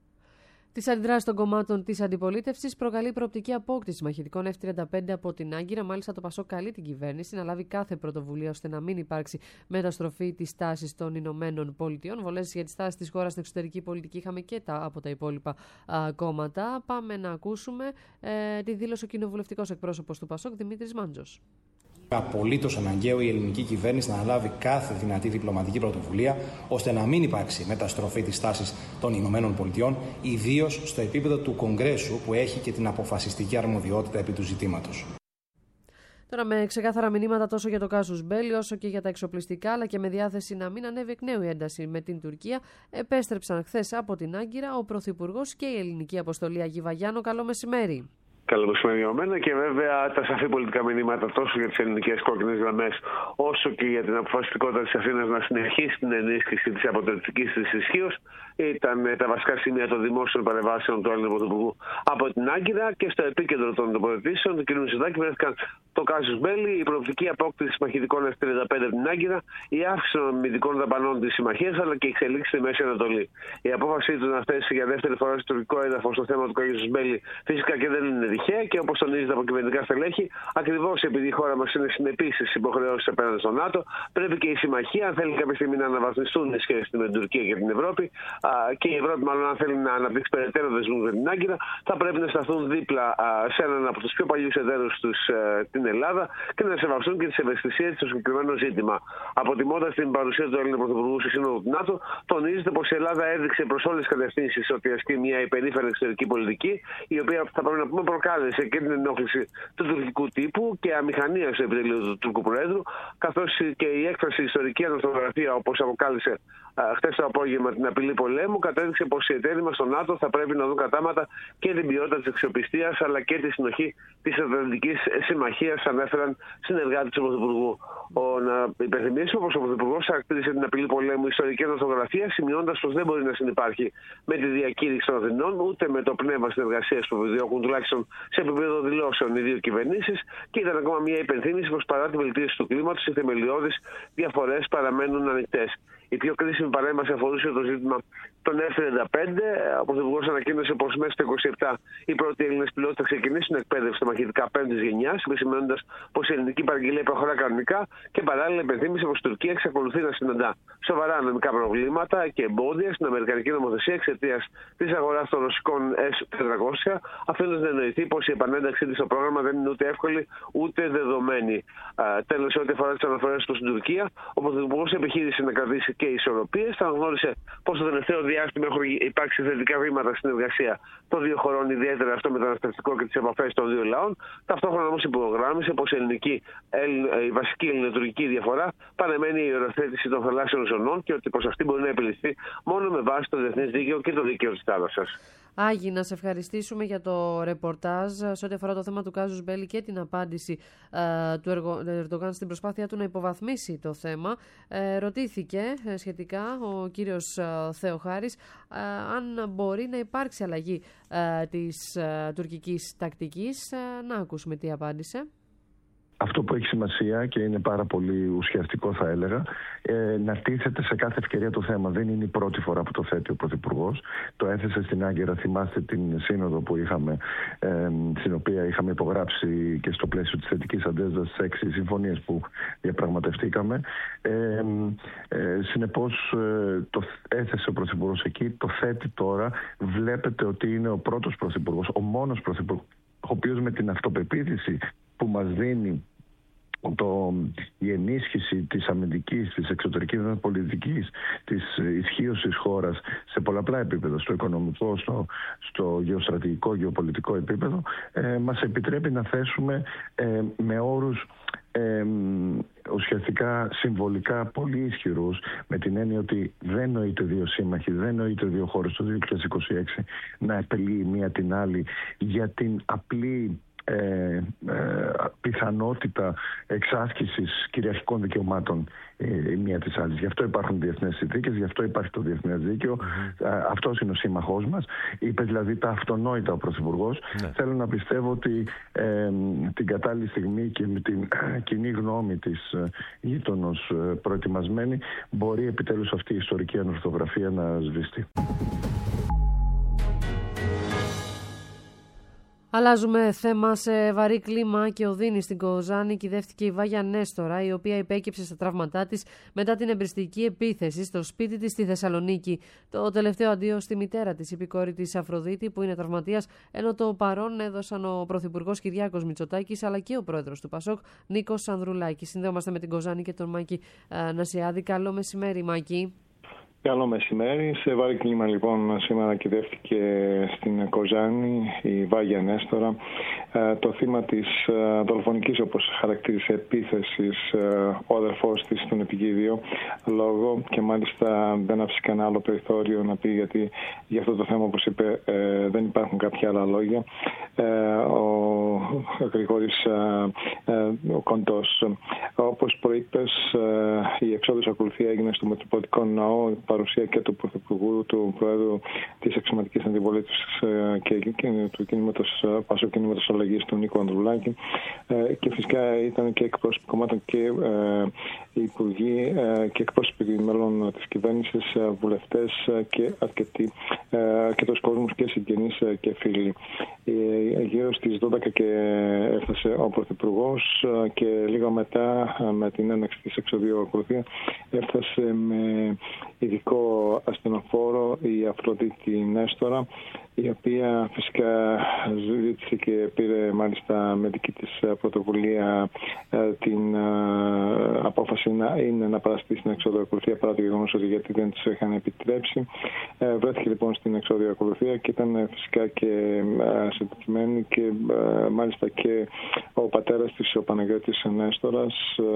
Τις αντιδράσεις των κομμάτων της αντιπολίτευσης προκαλεί προοπτική απόκτηση μαχητικών εφ τριάντα πέντε από την Άγκυρα. Μάλιστα, το Πασόκ καλεί την κυβέρνηση να λάβει κάθε πρωτοβουλία ώστε να μην υπάρξει μεταστροφή της τάσης των Ηνωμένων Πολιτειών. Βολές για τη στάση της χώρας στην εξωτερική πολιτική είχαμε και τα, από τα υπόλοιπα α, κόμματα. Πάμε να ακούσουμε ε, τη δήλωση ο κοινοβουλευτικός εκπρόσωπος του Πασόκ, Δημήτρης Μάντζος. Απολύτως αναγκαίο η ελληνική κυβέρνηση να αναλάβει κάθε δυνατή διπλωματική πρωτοβουλία ώστε να μην υπάρξει μεταστροφή της τάσης των Ηνωμένων Πολιτειών, ιδίως στο επίπεδο του Κογκρέσου που έχει και την αποφασιστική αρμοδιότητα επί του ζητήματος. Τώρα με ξεκάθαρα μηνύματα τόσο για το κάσους Μπέλι όσο και για τα εξοπλιστικά, αλλά και με διάθεση να μην ανέβει εκ νέου η ένταση με την Τουρκία, επέστρεψαν χθες από την Άγκυρα ο Πρωθυπουργός και η ελληνική αποστολή Αγίου Βαγιάννου. Καλό μεσημέρι. Καλό μεσημέρι και βέβαια τα σαφή πολιτικά μηνύματα τόσο για τις ελληνικές κόκκινες γραμμές όσο και για την αποφασιστικότητα της Αθήνας να συνεχίσει την ενίσχυση της αποτελεσματικής της ισχύως ήταν τα βασικά σημεία των δημόσιων παρεμβάσεων του Έλληνα Πρωθυπουργού από την Άγκυρα, και στο επίκεντρο των τοποθετήσεων του κ. Μητσοτάκη βρέθηκαν το casus belli, η προοπτική απόκτηση μαχητικών εφ τριάντα πέντε από την Άγκυρα, η αύξηση των αμυντικών δαπανών της συμμαχίας αλλά και η εξελίξη στη Μέση Ανατολή. Η απόφασή του να θέσει για δεύτερη φορά στο τουρκικό έδαφος το θέμα του casus belli φυσικά και δεν είναι τυχαία, και όπως τονίζεται από κυβερνητικά στελέχη, ακριβώς επειδή η χώρα μας είναι συνεπής στις υποχρεώσεις απέναντι στο ΝΑΤΟ, πρέπει και η συμμαχία, αν θέλει κάποια στιγμή να αναβαθμιστούν οι σχέσεις με την Τουρκία και την Ευρώπη, και η Ευρώπη, μάλλον, αν θέλει να αναπτύξει περαιτέρω δεσμούς με την Άγκυρα, θα πρέπει να σταθούν δίπλα σε έναν από τους πιο παλιούς εταίρους τους, την Ελλάδα, και να σεβαστούν και τις ευαισθησίες στο συγκεκριμένο ζήτημα. Αποτιμώντας την παρουσία του Έλληνα Πρωθυπουργού στη Σύνοδο του ΝΑΤΟ, τονίζεται πως η Ελλάδα έδειξε προς όλες τις κατευθύνσεις ότι ασκεί μια υπερήφανη εξωτερική πολιτική, η οποία θα πρέπει να πούμε προκάλεσε και την ενόχληση του τουρκικού τύπου και αμηχανία στο επιτελείο του Τούρκου Προέδρου, καθώς και η έκφραση ιστορική ανορθογραφία, όπως αποκάλυψε χθες το απόγευμα, την απειλή πολέμου, κατέδειξε πως οι εταίροι μας στο ΝΑΤΟ θα πρέπει να δουν κατάματα και την ποιότητα της αξιοπιστίας αλλά και τη συνοχή της Ατλαντικής Συμμαχίας, ανέφεραν συνεργάτες του Πρωθυπουργού. Ο, να υπενθυμίσουμε πως ο Πρωθυπουργός χαρακτήρισε την απειλή πολέμου ιστορική ανορθογραφία, σημειώντας πως δεν μπορεί να συνυπάρχει με τη διακήρυξη των Αθηνών ούτε με το πνεύμα συνεργασίας που επιδιώκουν τουλάχιστον σε επίπεδο δηλώσεων οι δύο κυβερνήσεις, και ήταν ακόμα μια υπενθύμηση πως παρά την βελτίωση του κλίματος, οι θεμελιώδεις διαφορές παραμένουν ανοιχτές. Η πιο κρίσιμη παρέμβαση αφορούσε το ζήτημα των εφ τριάντα πέντε. Ο Πρωθυπουργός ανακοίνωσε πως μέσα στο είκοσι επτά οι πρώτοι Έλληνες πιλότοι θα ξεκινήσουν εκπαίδευση στα μαχητικά πέμπτης γενιάς, επισημαίνοντας πως η ελληνική παραγγελία προχωρά κανονικά, και παράλληλα υπενθύμησε πως η Τουρκία εξακολουθεί να συναντά σοβαρά νομικά προβλήματα και εμπόδια στην αμερικανική νομοθεσία εξαιτίας της αγοράς των ρωσικών ες τετρακόσια, αφήνοντας να εννοηθεί πως η επανένταξή της στο πρόγραμμα δεν είναι ούτε εύκολη ούτε δεδομένη. Τέλος, σε ό,τι αφορά τις αναφορές του στην Τουρκία, ο Πρωθυπουργός επιχείρησε να κρατήσει και ισορροπίες. Θα αναγνώρισε πως το τελευταίο διάστημα έχουν υπάρξει θετικά βήματα στην εργασία των δύο χωρών, ιδιαίτερα στο μεταναστευτικό και τις επαφές των δύο λαών. Ταυτόχρονα όμως υπογράμμισε πως η, ελληνική, η βασική ελληνοτουρκική διαφορά παραμένει η οριοθέτηση των θαλάσσιων ζωνών, και ότι πως αυτή μπορεί να επιληθεί μόνο με βάση το διεθνές δίκαιο και το δίκαιο της θάλασσας. Άγι, να σε ευχαριστήσουμε για το ρεπορτάζ σε ό,τι αφορά το θέμα του casus belli και την απάντηση ε, του Ερντογάν στην προσπάθειά του να υποβαθμίσει το θέμα. Ε, ρωτήθηκε ε, σχετικά ο κύριος ε, Θεοχάρης ε, αν μπορεί να υπάρξει αλλαγή ε, της ε, τουρκικής τακτικής. Ε, να ακούσουμε τι απάντησε. Αυτό που έχει σημασία και είναι πάρα πολύ ουσιαστικό, θα έλεγα, ε, να τίθεται σε κάθε ευκαιρία το θέμα. Δεν είναι η πρώτη φορά που το θέτει ο Πρωθυπουργός. Το έθεσε στην Άγκυρα, θυμάστε την σύνοδο που είχαμε, ε, στην οποία είχαμε υπογράψει και στο πλαίσιο της θετικής αντέδρασης τις έξι συμφωνίες που διαπραγματευτήκαμε. Ε, ε, συνεπώς ε, το έθεσε ο Πρωθυπουργός εκεί, το θέτει τώρα. Βλέπετε ότι είναι ο πρώτος Πρωθυπουργός, ο μόνος Πρωθυπουργός, ο οποίος με την αυτοπεποίθηση που μας δίνει το, η ενίσχυση της αμυντικής, της εξωτερικής πολιτικής, της ισχύως της χώρας σε πολλαπλά επίπεδα, στο οικονομικό, στο, στο γεωστρατηγικό, γεωπολιτικό επίπεδο, ε, μας επιτρέπει να θέσουμε ε, με όρους ε, ουσιαστικά συμβολικά πολύ ισχυρούς, με την έννοια ότι δεν νοείται δύο σύμμαχοι, δεν νοείται δύο χώρες το δύο χιλιάδες είκοσι έξι να επελύει μία την άλλη για την απλή Ε, ε, πιθανότητα εξάσκησης κυριαρχικών δικαιωμάτων ε, η μία της άλλης. Γι' αυτό υπάρχουν διεθνές συνθήκες, γι' αυτό υπάρχει το διεθνές δίκαιο. Mm-hmm. Ε, αυτός είναι ο σύμμαχός μας. Είπε δηλαδή τα αυτονόητα ο Πρωθυπουργός. Ναι. Θέλω να πιστεύω ότι ε, την κατάλληλη στιγμή και με την ε, κοινή γνώμη της ε, γείτονος ε, προετοιμασμένη, μπορεί επιτέλους αυτή η ιστορική ανορθογραφία να σβηστεί. Αλλάζουμε θέμα. Σε βαρύ κλίμα και οδύνη στην Κοζάνη κυδεύτηκε η Βάγια Νέστορα, η οποία υπέκυψε στα τραύματά της μετά την εμπριστική επίθεση στο σπίτι της στη Θεσσαλονίκη. Το τελευταίο αντίο στη μητέρα της, η πικόρη της Αφροδίτη, που είναι τραυματίας, ενώ το παρόν έδωσαν ο Πρωθυπουργός Κυριάκος Μητσοτάκης αλλά και ο Πρόεδρος του Πασόκ, Νίκος Ανδρουλάκης. Συνδέομαστε με την Κοζάνη και τον Μάκη Νασιάδη. Καλό μεσημέρι, Μάκη. Καλό μεσημέρι. Σε βάρη κλίμα λοιπόν σήμερα κυδεύτηκε στην Κοζάνη η Βάγια Νέστορα. Το θύμα της δολοφονικής, όπως χαρακτήρισε, επίθεσης ο αδερφός της στον επικίδιο λόγο, και μάλιστα δεν άφησε κανένα άλλο περιθώριο να πει, γιατί για αυτό το θέμα, όπως είπε, δεν υπάρχουν κάποια άλλα λόγια. Ο Γρηγόρης ο Κοντός, όπως προείπες, η εξόδος ακολουθία έγινε στο Μητροπολιτικό Ναό, παρουσία και του Πρωθυπουργού, του Προέδρου της Αξιωματικής Αντιπολίτευσης και του κινήματος Πασό Κινήματος Αλλαγής, του Νίκου Ανδρουλάκη, και φυσικά ήταν και εκπρόσωποι κομμάτων και υπουργοί και εκπρόσωποι μέλων της κυβέρνησης, βουλευτές και αρκετοί, αρκετός κόσμος και συγγενείς και φίλοι. Γύρω στις δώδεκα και έφτασε ο Πρωθυπουργός, και λίγο μετά, με την έναρξη της εξοδίου ακολουθία, έφτασε με ειδικό ασθενοφόρο η Αφροδίτη Νέστορα, η οποία φυσικά ζήτησε και πήρε μάλιστα με δική της πρωτοβουλία την απόφαση να είναι να παραστεί στην εξόδιο ακολουθία, παρά το γεγονός ότι γιατί δεν της είχαν επιτρέψει. Βρέθηκε λοιπόν στην εξόδιο ακολουθία και ήταν φυσικά και συντετιμένη, και μάλιστα και ο πατέρας της, ο Παναγιώτης Νέστορας.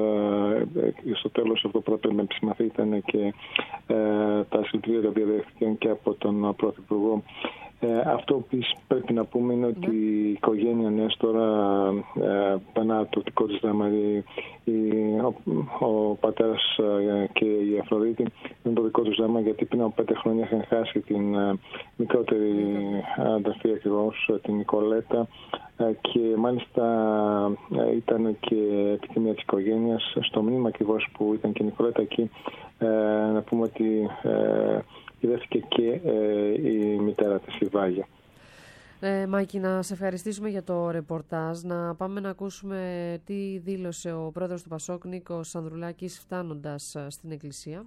Στο τέλος αυτό που πρέπει να επισημαθεί ήταν και τα συλληπιτήρια τα οποία δέχτηκαν και από τον Πρωθυπουργό. Ε, αυτό που πρέπει να πούμε είναι ότι η οικογένεια Νέστορα, ε, πέρα το δικό της δράμα, ο, ο πατέρας ε, και η Αφροδίτη, είναι το δικό τους δράμα, γιατί πριν από πέντε χρόνια είχαν χάσει την ε, μικρότερη αδερφή ακριβώς, την Νικολέτα, ε, και μάλιστα ε, ήταν και επιθυμία της οικογένειας στο μνήμα ακριβώς που ήταν και η Νικολέτα εκεί, ε, να πούμε ότι ε, κυδεύτηκε και ε, η μητέρα της, η Βάγια. Ε, Μάκη, να σε ευχαριστήσουμε για το ρεπορτάζ. Να πάμε να ακούσουμε τι δήλωσε ο πρόεδρος του Πασόκ, Νίκος Ανδρουλάκης, φτάνοντας στην εκκλησία.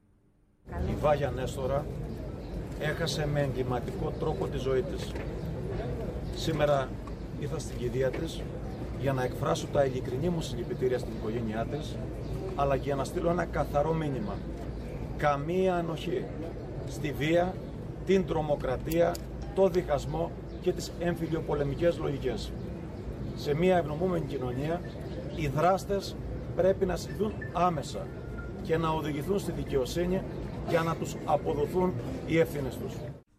Η Βάγια Νέστορα έχασε με εγκληματικό τρόπο τη ζωή της. Σήμερα ήρθα στην κηδεία της για να εκφράσω τα ειλικρινή μου συλληπιτήρια στην οικογένειά της, αλλά και για να στείλω ένα καθαρό μήνυμα. Καμία ανοχή στη βία, την τρομοκρατία, το διχασμό και τις εμφυλιοπολεμικές λογικές. Σε μια ευνομούμενη κοινωνία, οι δράστες πρέπει να συλληφθούν άμεσα και να οδηγηθούν στη δικαιοσύνη για να τους αποδοθούν οι ευθύνες τους.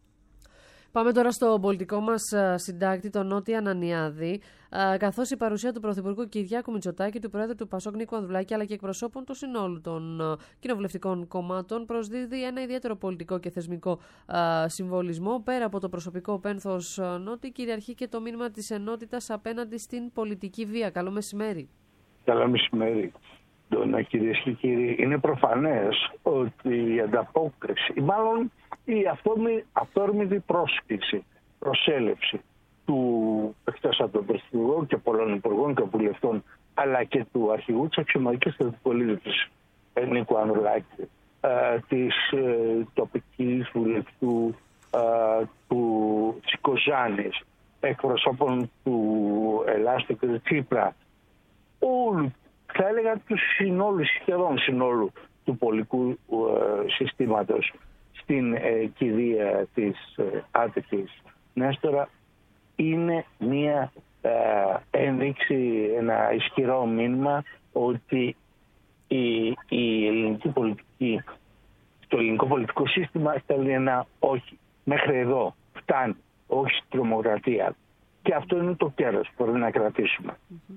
Πάμε τώρα στο πολιτικό μας συντάκτη, τον Νότια Ανανιάδη, καθώς η παρουσία του Πρωθυπουργού Κυριάκου Μητσοτάκη, του Προέδρου του Πασόκ Νίκου Ανδρουλάκη, αλλά και εκπροσώπων του συνόλου των κοινοβουλευτικών κομμάτων, προσδίδει ένα ιδιαίτερο πολιτικό και θεσμικό συμβολισμό. Πέρα από το προσωπικό πένθος Νότι, κυριαρχεί και το μήνυμα της ενότητας απέναντι στην πολιτική βία. Καλό μεσημέρι. Καλό μεσημέρι. Ντόνα, κυρίες και κύριοι, είναι προφανές ότι η ανταπόκριση, ή μάλλον η αυθόρμητη πρόσκληση, προσέλευση του, εκτός από τον Πρωθυπουργό και πολλών υπουργών και βουλευτών, αλλά και του αρχηγού της Αξιωματικής Αντιπολίτευσης Νίκου Ανδρουλάκη, ε, της ε, τοπικής βουλευτού ε, του Κοζάνης, εκπροσώπων του Ελλάστου και του Τσίπρα, όλου, θα έλεγα του συνόλου, σχεδόν συνόλου του πολιτικού ε, συστήματος στην ε, κηδεία της ε, άτυχης Νέστορα, είναι μια ε, ένδειξη, ένα ισχυρό μήνυμα ότι η, η ελληνική πολιτική, το ελληνικό πολιτικό σύστημα στέλνει ένα όχι, μέχρι εδώ, φτάνει, όχι στην τρομοκρατία. Και αυτό είναι το κέρδος που πρέπει να κρατήσουμε. Mm-hmm.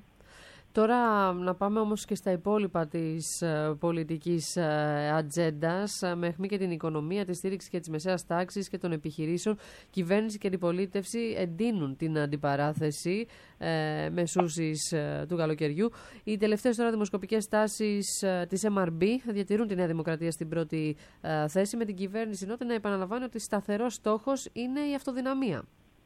Τώρα να πάμε όμως και στα υπόλοιπα της ε, πολιτικής ε, ατζέντας, με αιχμή και την οικονομία, τη στήριξη και της μεσαίας τάξης και των επιχειρήσεων. Κυβέρνηση και αντιπολίτευση εντείνουν την αντιπαράθεση ε, μεσούσης ε, του καλοκαιριού. Οι τελευταίες τώρα δημοσκοπικές τάσεις ε, της εμ αρ μπι διατηρούν τη Νέα Δημοκρατία στην πρώτη ε, θέση, με την κυβέρνηση νότε να επαναλαμβάνει ότι σταθερός στόχος είναι η αυτοδυναμία.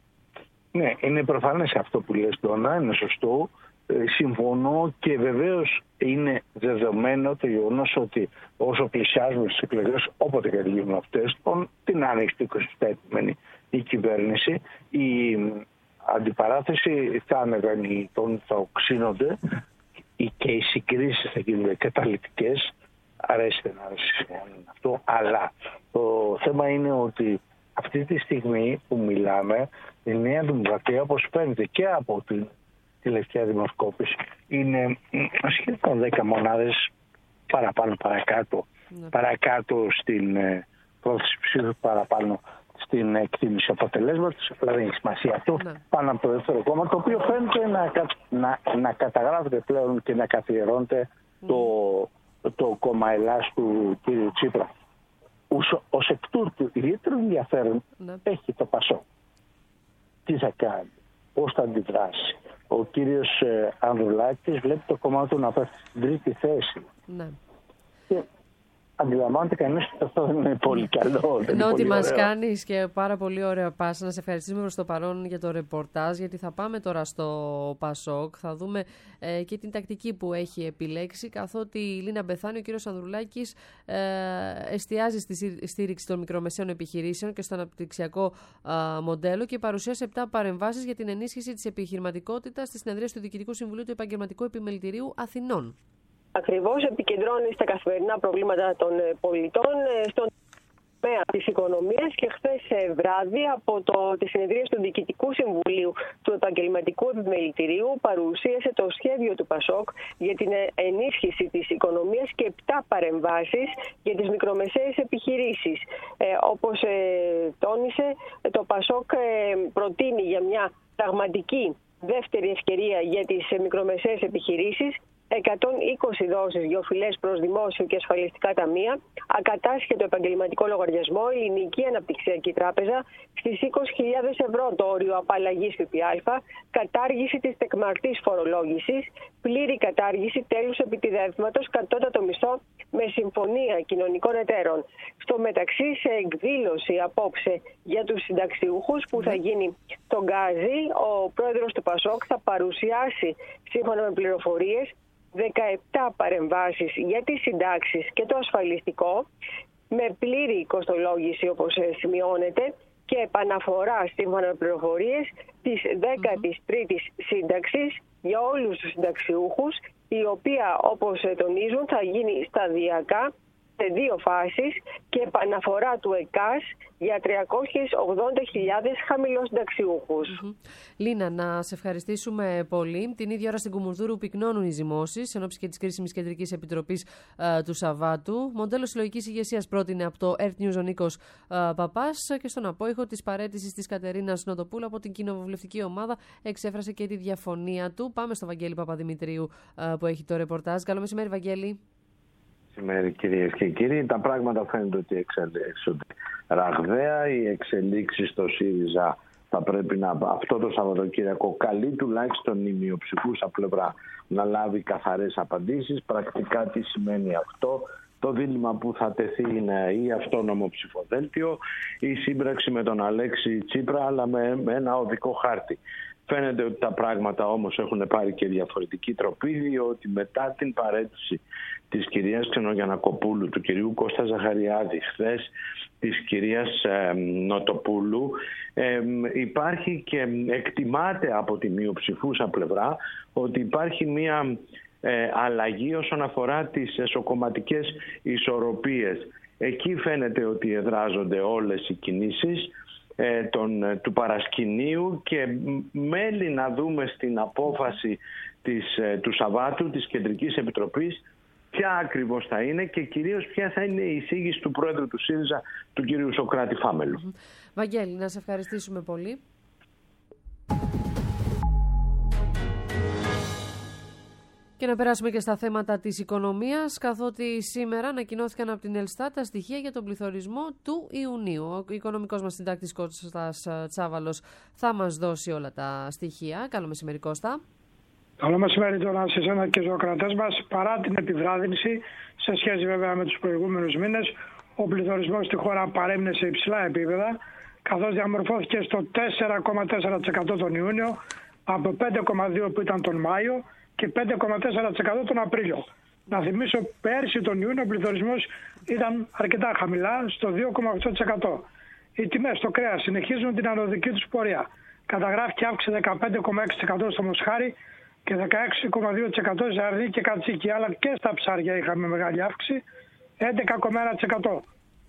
Ναι, είναι προφανές αυτό που λες, Ντόνα, είναι σωστό. Συμφωνώ, και βεβαίως είναι δεδομένο το γεγονός ότι όσο πλησιάζουμε στις εκλογές, όποτε και γίνουν αυτές, την άνοιξη του είκοσι επτά επιμένει η κυβέρνηση, η αντιπαράθεση θα ανεβαίνει, θα οξύνονται και οι συγκρίσεις θα γίνονται καταλυτικές. Αρέσει να σημαίνει αυτό, αλλά Το θέμα είναι ότι αυτή τη στιγμή που μιλάμε, η Νέα Δημοκρατία, όπως φαίνεται και από την τελευταία δημοσκόπηση, είναι σχεδόν δέκα μονάδες παραπάνω παρακάτω, ναι. παρακάτω στην ε, πρόθεση ψήφου, παραπάνω στην εκτίμηση αποτελέσματος. Δηλαδή έχει σημασία αυτό, ναι. πάνω από το δεύτερο κόμμα, το οποίο φαίνεται να, να, να καταγράφεται πλέον και να καθιερώνεται mm. το, το κόμμα Ελλάς του κ. Τσίπρα. Ως εκ τούτου, ιδιαίτερο ενδιαφέρον ναι. έχει το ΠΑΣΟΚ. Τι θα κάνει, πώς θα αντιδράσει. Ο κύριος ε, Ανδρουλάκης βλέπει το κόμμα του να πέφτει στην τρίτη θέση. Ναι. Και αντιλαμβάνεται κανείς ότι αυτό δεν είναι πολύ καλό. Ενώ ότι μας κάνεις και πάρα πολύ ωραία πάσα, να σε ευχαριστήσουμε προς το παρόν για το ρεπορτάζ, γιατί θα πάμε τώρα στο ΠΑΣΟΚ, θα δούμε ε, και την τακτική που έχει επιλέξει, καθότι η Λίνα Μπεθάνη, ο κύριος Ανδρουλάκης, ε, εστιάζει στη στήριξη των μικρομεσαίων επιχειρήσεων και στο αναπτυξιακό ε, μοντέλο και παρουσίασε επτά παρεμβάσεις για την ενίσχυση της επιχειρηματικότητας στη συνεδρίαση του Διοικητικού Συμβουλίου του Επαγγελματικού Επιμελητηρίου Αθηνών. Ακριβώς επικεντρώνει στα καθημερινά προβλήματα των πολιτών, στον τομέα της οικονομίας, και χθες βράδυ από το, τη συνεδρία του Διοικητικού Συμβουλίου του Επαγγελματικού Επιμελητηρίου παρουσίασε το σχέδιο του ΠΑΣΟΚ για την ενίσχυση της οικονομίας και επτά παρεμβάσεις για τις μικρομεσαίες επιχειρήσεις. Ε, όπως ε, τόνισε, το ΠΑΣΟΚ ε, προτείνει για μια πραγματική δεύτερη ευκαιρία για τις μικρομεσαίες επιχειρήσεις, εκατόν είκοσι δόσεις για οφειλές προς δημόσιο και ασφαλιστικά ταμεία, ακατάσχετο επαγγελματικό λογαριασμό, ελληνική αναπτυξιακή τράπεζα, στις είκοσι χιλιάδες ευρώ το όριο απαλλαγής ΦΠΑ, κατάργηση της τεκμαρτής φορολόγησης, πλήρη κατάργηση τέλους επιτιδεύματος, κατώτατο μισθό με συμφωνία κοινωνικών εταίρων. Στο μεταξύ, σε εκδήλωση απόψε για τους συνταξιούχους που θα γίνει στον Γκάζι, ο πρόεδρος του ΠΑΣΟΚ θα παρουσιάσει, σύμφωνα με πληροφορίες, δεκαεπτά παρεμβάσεις για τις συντάξεις και το ασφαλιστικό, με πλήρη κοστολόγηση όπως σημειώνεται και επαναφορά, σύμφωνα με πληροφορίες, της δέκατης τρίτης σύνταξης για όλους τους συνταξιούχους, η οποία, όπως τονίζουν, θα γίνει σταδιακά σε δύο φάσεις και επαναφορά του ΕΚΑΣ για τριακόσιες ογδόντα χιλιάδες χαμηλοσυνταξιούχους. Mm-hmm. Λίνα, να σε ευχαριστήσουμε πολύ. Την ίδια ώρα στην Κουμουνδούρου πυκνώνουν οι ζυμώσεις, ενώπιση και της κρίσιμης Κεντρικής Επιτροπής uh, του Σαββάτου. Μοντέλο συλλογικής ηγεσίας πρότεινε από το Earth News ο Νίκος uh, Παπάς, και στον απόϊχο της παραίτησης της Κατερίνας Νοτοπούλου από την κοινοβουλευτική ομάδα εξέφρασε και τη διαφωνία του. Πάμε στο Βαγγέλη Παπαδημητρίου uh, που έχει το ρεπορτάζ. Καλό μεσημέρι, Βαγγέλη. Σήμερα, κυρίες και κύριοι, τα πράγματα φαίνεται ότι εξελίσσονται ραγδαία. Οι εξελίξεις στο ΣΥΡΙΖΑ θα πρέπει να, αυτό το Σαββατοκύριακο, καλεί τουλάχιστον η μειοψηφούσα πλευρά να λάβει καθαρές απαντήσεις. Πρακτικά τι σημαίνει αυτό? Το δίλημμα που θα τεθεί είναι ή αυτόνομο ψηφοδέλτιο ή σύμπραξη με τον Αλέξη Τσίπρα, αλλά με, με ένα οδικό χάρτη. Φαίνεται ότι τα πράγματα όμως έχουν πάρει και διαφορετική τροπή, διότι μετά την παραίτηση της κυρίας Ξενογιαννακοπούλου, του κυρίου Κώστα Ζαχαριάδη, χθες της κυρίας ε, Νοτοπούλου, ε, υπάρχει και εκτιμάται από τη μειοψηφούσα πλευρά ότι υπάρχει μια ε, αλλαγή όσον αφορά τις εσωκομματικές ισορροπίες. Εκεί φαίνεται ότι εδράζονται όλες οι κινήσεις ε, τον, του παρασκηνίου, και μένει να δούμε στην απόφαση της, ε, του Σαββάτου της Κεντρικής Επιτροπής ποια ακριβώς θα είναι και κυρίως ποια θα είναι η εισήγηση του πρόεδρου του ΣΥΡΙΖΑ, του κυρίου Σωκράτη Φάμελου. Mm-hmm. Βαγγέλη, να σε ευχαριστήσουμε πολύ. Και να περάσουμε και στα θέματα της οικονομίας, καθότι σήμερα ανακοινώθηκαν από την Ελστάτ τα στοιχεία για τον πληθωρισμό του Ιουνίου. Ο οικονομικός μας συντάκτης Κώστας Τσάβαλος θα μας δώσει όλα τα στοιχεία. Καλό μεσημέρι, Κώστα. Καλό μεσημέρι τώρα σε εσένα και στους ακροατές μας. Παρά την επιβράδυνση, σε σχέση βέβαια με τους προηγούμενους μήνες, ο πληθωρισμός στη χώρα παρέμεινε σε υψηλά επίπεδα, καθώς διαμορφώθηκε στο τέσσερα κόμμα τέσσερα τοις εκατό τον Ιούνιο, από πέντε κόμμα δύο τοις εκατό που ήταν τον Μάιο και πέντε κόμμα τέσσερα τοις εκατό τον Απρίλιο. Να θυμίσω, πέρσι τον Ιούνιο ο πληθωρισμός ήταν αρκετά χαμηλά, στο δύο κόμμα οκτώ τοις εκατό. Οι τιμές στο κρέας συνεχίζουν την ανωδική τους πορεία. Καταγράφηκε αύξηση δεκαπέντε κόμμα έξι τοις εκατό στο μοσχάρι και δεκαέξι κόμμα δύο τοις εκατό σε αρνί και κατσίκι, αλλά και στα ψάρια είχαμε μεγάλη αύξηση, έντεκα κόμμα ένα τοις εκατό.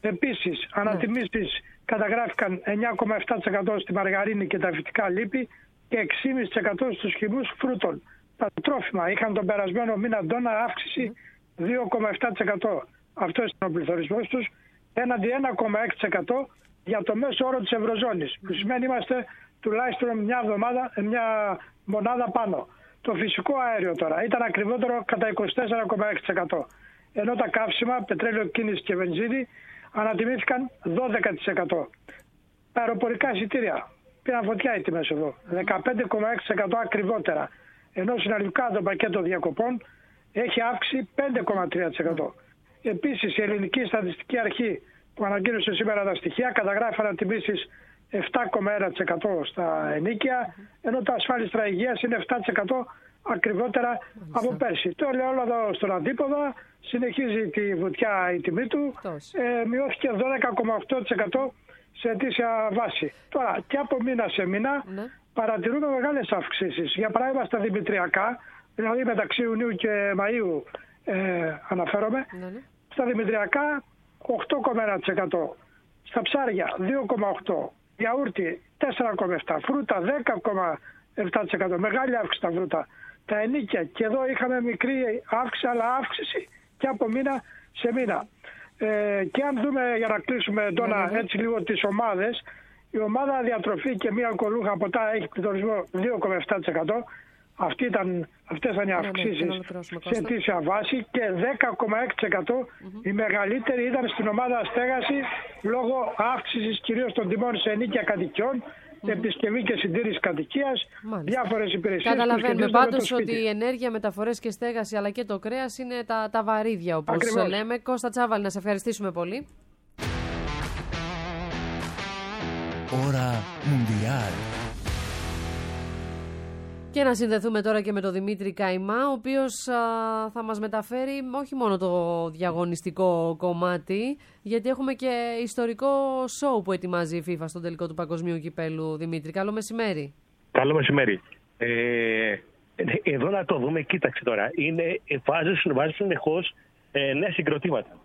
Επίσης, ανατιμήσεις καταγράφηκαν εννιά κόμμα επτά τοις εκατό στη μαργαρίνη και τα φυτικά λίπη και έξι κόμμα πέντε τοις εκατό στους χυμούς φρούτων. Τα τρόφιμα είχαν τον περασμένο μήνα ντόνα αύξηση δύο κόμμα επτά τοις εκατό. Αυτός ήταν ο πληθωρισμός τους, έναντι ένα κόμμα έξι τοις εκατό για το μέσο όρο της Ευρωζώνης, που σημαίνει είμαστε τουλάχιστον μια, εβδομάδα, μια μονάδα πάνω. Το φυσικό αέριο τώρα ήταν ακριβότερο κατά είκοσι τέσσερα κόμμα έξι τοις εκατό. Ενώ τα καύσιμα, πετρέλαιο κίνηση και βενζίνη ανατιμήθηκαν δώδεκα τοις εκατό. Τα αεροπορικά εισιτήρια πήραν φωτιά οι τιμές εδώ, δεκαπέντε κόμμα έξι τοις εκατό ακριβότερα. Ενώ συνολικά το πακέτο διακοπών έχει αύξηση πέντε κόμμα τρία τοις εκατό. Επίσης, η Ελληνική Στατιστική Αρχή που ανακοίνωσε σήμερα τα στοιχεία καταγράφει ανατιμήσεις επτά κόμμα ένα τοις εκατό στα ενίκια, ενώ τα ασφάλιστρα υγείας είναι επτά τοις εκατό ακριβότερα από πέρσι. Το λέω όλο εδώ στον αντίποδα, συνεχίζει τη βουτιά η τιμή του, ε, μειώθηκε δώδεκα κόμμα οκτώ τοις εκατό σε ετήσια βάση. Τώρα και από μήνα σε μήνα ναι. παρατηρούμε μεγάλες αυξήσεις. Για παράδειγμα στα δημητριακά, δηλαδή μεταξύ Ιουνίου και Μαΐου ε, αναφέρομαι, ναι, ναι. στα δημητριακά οκτώ κόμμα ένα τοις εκατό, στα ψάρια δύο κόμμα οκτώ τοις εκατό, γιαούρτι τέσσερα κόμμα επτά τοις εκατό, φρούτα δέκα κόμμα επτά τοις εκατό, μεγάλη αύξηση στα φρούτα. Τα ενίκια και εδώ είχαμε μικρή αύξηση, αλλά αύξηση και από μήνα σε μήνα. Ε, και αν δούμε, για να κλείσουμε Ντόνα, mm-hmm. έτσι λίγο τις ομάδες, η ομάδα διατροφή και μία αλκοολούχα ποτά έχει πληθωρισμό δύο κόμμα επτά τοις εκατό. Αυτή ήταν, αυτές ήταν οι αυξήσεις mm-hmm. σε αιτήσια βάση και δέκα κόμμα έξι τοις εκατό mm-hmm. η μεγαλύτερη ήταν στην ομάδα στέγαση λόγω αύξησης κυρίως των τιμών σε ενίκια κατοικιών, mm-hmm. επισκευή και συντήρηση κατοικίας, διάφορες υπηρεσίες. Καταλαβαίνουμε πάντως ότι η ενέργεια, μεταφορές και στέγαση αλλά και το κρέας είναι τα, τα βαρύδια, όπως ακριβώς λέμε. Κώστα Τσάβαλη, να σε ευχαριστήσουμε πολύ. Ώρα Μουντιάλ. Και να συνδεθούμε τώρα και με τον Δημήτρη Καϊμά, ο οποίος α, θα μας μεταφέρει όχι μόνο το διαγωνιστικό κομμάτι, γιατί έχουμε και ιστορικό σοου που ετοιμάζει η FIFA στον τελικό του Παγκοσμίου Κυπέλου. Δημήτρη, καλό μεσημέρι. Καλό μεσημέρι. Ε, εδώ να το δούμε, κοίταξε τώρα. Είναι, βάζουν συνεχώς ε, νέα συγκροτήματα.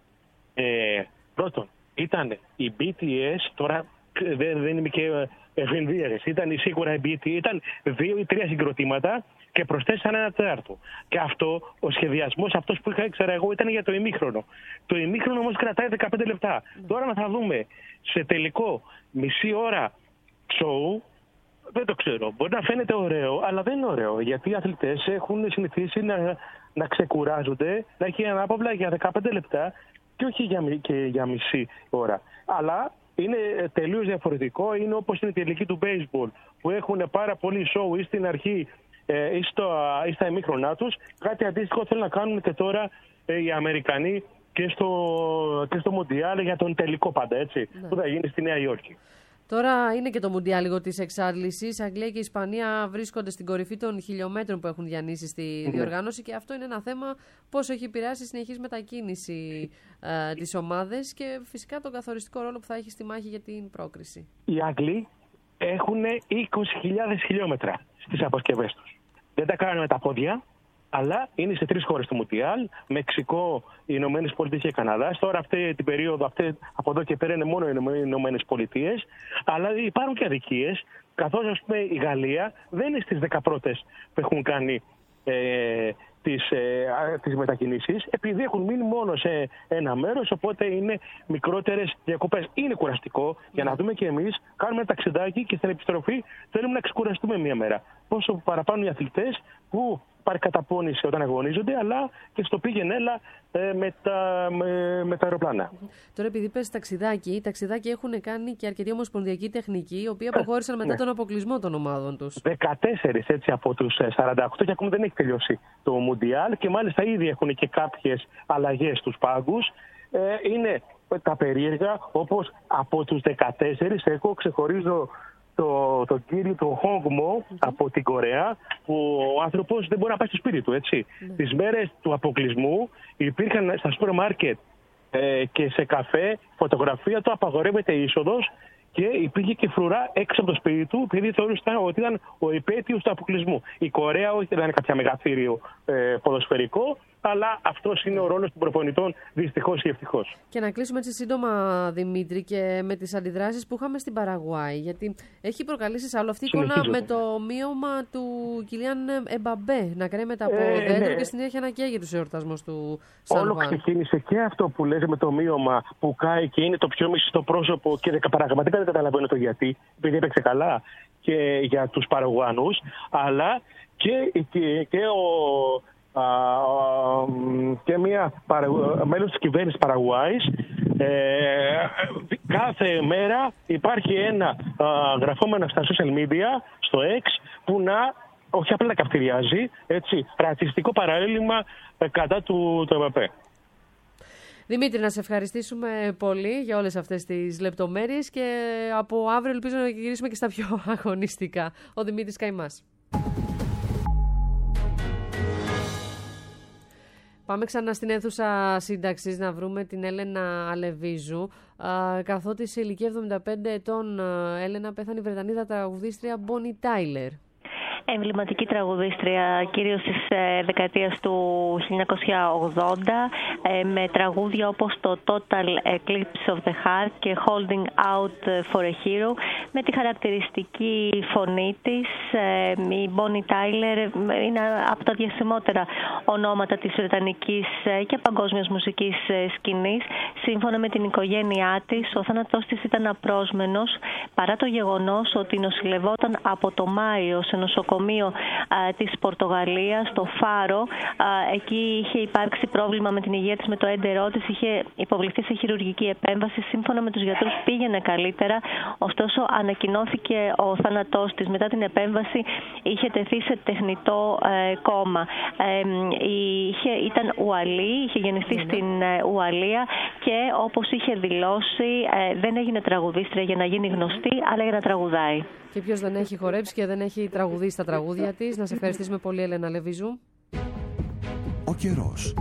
Ε, πρώτον, ήταν η μπι τι ες, τώρα δεν, δεν είμαι και ευενδύερες. Ήταν σίγουρα η μπι τι ες, ήταν δύο ή τρία συγκροτήματα και προσθέσαν ένα τέταρτο. Και αυτό, ο σχεδιασμός αυτός που είχα ήξερα εγώ ήταν για το ημίχρονο. Το ημίχρονο όμως κρατάει δεκαπέντε λεπτά. Mm. Τώρα να θα δούμε σε τελικό μισή ώρα show, δεν το ξέρω. Μπορεί να φαίνεται ωραίο, αλλά δεν είναι ωραίο. Γιατί οι αθλητές έχουν συνηθίσει να, να ξεκουράζονται, να έχει ανάπαυλα για δεκαπέντε λεπτά και όχι για, και για μισή ώρα. Αλλά είναι τελείως διαφορετικό. Είναι όπως είναι η τελική του baseball, που έχουν πάρα πολύ show ή στην αρχή ε, ή, στο, ή στα ημίχρονά τους. Κάτι αντίστοιχο θέλουν να κάνουν και τώρα ε, οι Αμερικανοί και στο, και στο Μουντιάλ για τον τελικό πάντα, έτσι, ναι, που θα γίνει στη Νέα Υόρκη. Τώρα είναι και το Μουντιάλ λίγο της εξάρτησης. Αγγλία και η Ισπανία βρίσκονται στην κορυφή των χιλιόμετρων που έχουν διανύσει στη mm-hmm. διοργάνωση και αυτό είναι ένα θέμα πόσο έχει επηρεάσει η συνεχής μετακίνηση ε, της ομάδες και φυσικά τον καθοριστικό ρόλο που θα έχει στη μάχη για την πρόκριση. Οι Άγγλοι έχουν είκοσι χιλιάδες χιλιόμετρα στις αποσκευές τους. Δεν τα κάνουν με τα πόδια, αλλά είναι σε τρεις χώρες του Μουντιάλ, Μεξικό, οι Ηνωμένες Πολιτείες και Καναδάς. Τώρα αυτή την περίοδο, αυτή, από εδώ και πέρα είναι μόνο οι Ηνωμένες Πολιτείες, αλλά υπάρχουν και αδικίες, καθώς ας πούμε η Γαλλία δεν είναι στις δέκα πρώτες που έχουν κάνει ε, τις, ε, τις μετακινήσεις, επειδή έχουν μείνει μόνο σε ένα μέρος, οπότε είναι μικρότερες διακοπές. Είναι κουραστικό, για να δούμε και εμείς, κάνουμε ένα ταξιδάκι και στην επιστροφή θέλουμε να ξεκουραστούμε μία μέρα. Πόσο παραπάνω οι αθλητές που πάρει καταπώνηση όταν αγωνίζονται, αλλά και στο πήγαινε έλα ε, με, τα, με, με τα αεροπλάνα. Τώρα, επειδή πες ταξιδάκι, ταξιδάκι έχουν κάνει και αρκετοί ομοσπονδιακοί τεχνικοί, οι οποίοι αποχώρησαν μετά ναι. τον αποκλεισμό των ομάδων τους. δεκατέσσερις έτσι από τους σαράντα οκτώ και ακόμη δεν έχει τελειώσει το Μουντιάλ και μάλιστα ήδη έχουν και κάποιες αλλαγές στους πάγκους. Ε, είναι τα περίεργα, όπως από τους δεκατέσσερις εγώ ξεχωρίζω το, το κύριο του Χόγμο mm-hmm. από την Κορέα, που ο άνθρωπος δεν μπορεί να πάει στο σπίτι του, έτσι. Mm-hmm. Τις μέρες του αποκλεισμού υπήρχαν στα σούπερ μάρκετ ε, και σε καφέ φωτογραφία του απαγορεύεται η είσοδος και υπήρχε και φρουρά έξω από το σπίτι του, επειδή θεωρούσαν ότι ήταν ο υπέτειος του αποκλεισμού. Η Κορέα όχι, δεν είναι κάποια μεγαθύριο ε, ποδοσφαιρικό, αλλά αυτός είναι ο ρόλος των προπονητών, δυστυχώς ή ευτυχώς. Και να κλείσουμε έτσι σύντομα, Δημήτρη, και με τις αντιδράσεις που είχαμε στην Παραγουάη. Γιατί έχει προκαλέσει άλλο αυτή η εικόνα με το μείωμα του Κιλιάν Εμπαμπέ να κρέμεται από ε, δέντρο ναι. και συνέχεια να καίγεται τους εορτασμούς του Σαν Όλο ξεκίνησε και αυτό που λέτε με το μείωμα που κάει και είναι το πιο μισητό πρόσωπο και πραγματικά δεν καταλαβαίνω το γιατί, επειδή έπαιξε καλά και για τους Παραγουανούς, αλλά και, και, και ο. και μια μέλος της κυβέρνησης Παραγουάης. Ε, κάθε μέρα υπάρχει ένα α, γραφόμενο στα social media, στο X, που να όχι απλά να καυτηριάζει, έτσι, ρατσιστικό παραέλλειμμα ε, κατά του, του ΕΜΠ. Δημήτρη, να σε ευχαριστήσουμε πολύ για όλες αυτές τις λεπτομέρειες και από αύριο ελπίζω να γυρίσουμε και στα πιο αγωνιστικά. Ο Δημήτρης Καϊμάς. Πάμε ξανά στην αίθουσα σύνταξης να βρούμε την Έλενα Αλεβίζου. Καθότι σε ηλικία εβδομήντα πέντε ετών, Έλενα, πέθανε η Βρετανίδα τραγουδίστρια Μπόνι Τάιλερ. Εμβληματική τραγουδίστρια κυρίως της ε, δεκαετίας του χίλια εννιακόσια ογδόντα ε, με τραγούδια όπως το Total Eclipse of the Heart και Holding Out for a Hero, με τη χαρακτηριστική φωνή της. Ε, η Bonnie Tyler είναι από τα διασημότερα ονόματα της βρετανικής ε, και παγκόσμιας μουσικής ε, σκηνής. Σύμφωνα με την οικογένειά της, ο θάνατός της ήταν απρόσμενος, παρά το γεγονός ότι νοσηλευόταν από το Μάιο σε νοσοκομείο α, της Πορτογαλίας, στο Φάρο. Α, εκεί είχε υπάρξει πρόβλημα με την υγεία της, με το έντερό της, είχε υποβληθεί σε χειρουργική επέμβαση. Σύμφωνα με τους γιατρούς πήγαινε καλύτερα, ωστόσο ανακοινώθηκε ο θάνατός της. Μετά την επέμβαση είχε τεθεί σε τεχνητό ε, κόμμα. Ε, είχε, ήταν Ουαλή, είχε γεννηθεί mm-hmm. στην ε, Ουαλία και όπως είχε δηλώσει ε, δεν έγινε τραγουδίστρια για να γίνει γνωστή, αλλά για να τραγουδάει. Και ποιος δεν έχει χορέψει και δεν έχει τραγουδίσει τα τραγούδια της. Να σε ευχαριστήσουμε πολύ, Έλενα Λεβίζου. Ο καιρός.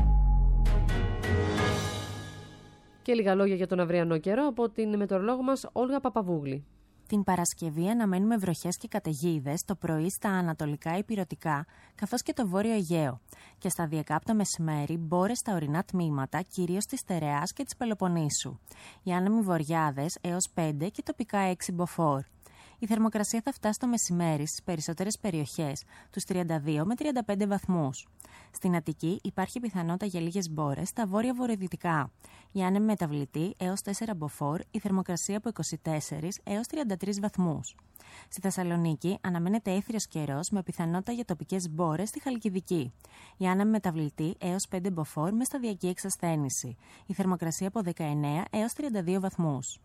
Και λίγα λόγια για τον αυριανό καιρό από την μετεωρολόγο μας Όλγα Παπαβούγλη. Την Παρασκευή αναμένουμε βροχές και καταιγίδες το πρωί στα ανατολικά ηπειρωτικά, καθώς και το βόρειο Αιγαίο. Και σταδιακά από το μεσημέρι μπόρες στα ορεινά τμήματα, κυρίως της Στερεάς και της Πελοποννήσου. Οι άνεμοι βορειάδες έως πέντε και τοπικά έξι μποφόρ. Η θερμοκρασία θα φτάσει το μεσημέρι στις περισσότερες περιοχές, τους τριάντα δύο με τριάντα πέντε βαθμούς. Στην Αττική υπάρχει πιθανότητα για λίγες μπόρες στα βόρεια-βορειοδυτικά. Η άνεμη μεταβλητή έως τέσσερα μποφόρ, η θερμοκρασία από είκοσι τέσσερα έως τριάντα τρεις βαθμούς. Στη Θεσσαλονίκη αναμένεται έθριος καιρός με πιθανότητα για τοπικές μπόρες στη Χαλκιδική. Η άνεμη μεταβλητή έως πέντε μποφόρ με σταδιακή εξασθένηση. Η θερμοκρασία από δεκαεννέα έως τριάντα δύο βαθμούς.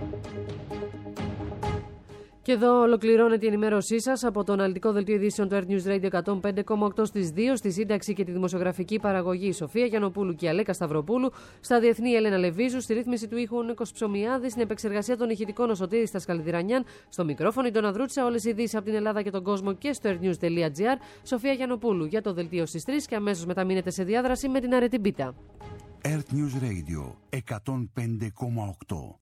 Και εδώ ολοκληρώνεται η ενημέρωσή σας από το αναλυτικό δελτίο ειδήσεων του Earth News Radio εκατόν πέντε κόμμα οκτώ στις δύο, στη σύνταξη και τη δημοσιογραφική παραγωγή η Σοφία Γιαννοπούλου και η Αλέκα Σταυροπούλου, στα διεθνή η Έλενα Λεβίζου, στη ρύθμιση του ήχου ο Νίκος Ψωμιάδης, στην επεξεργασία των ηχητικών ο Σωτήρης Τασκαλιδηρανιάν, στο μικρόφωνο η Ντόνα Δρούτσα, όλες οι ειδήσεις από την Ελλάδα και τον κόσμο και στο earthnews.gr. Σοφία Γιαννοπούλου για το δελτίο στις τρεις και αμέσως μετά μείνετε σε διάδραση με την αρετή Μπίτα. Earth News Radio εκατόν πέντε κόμμα οκτώ.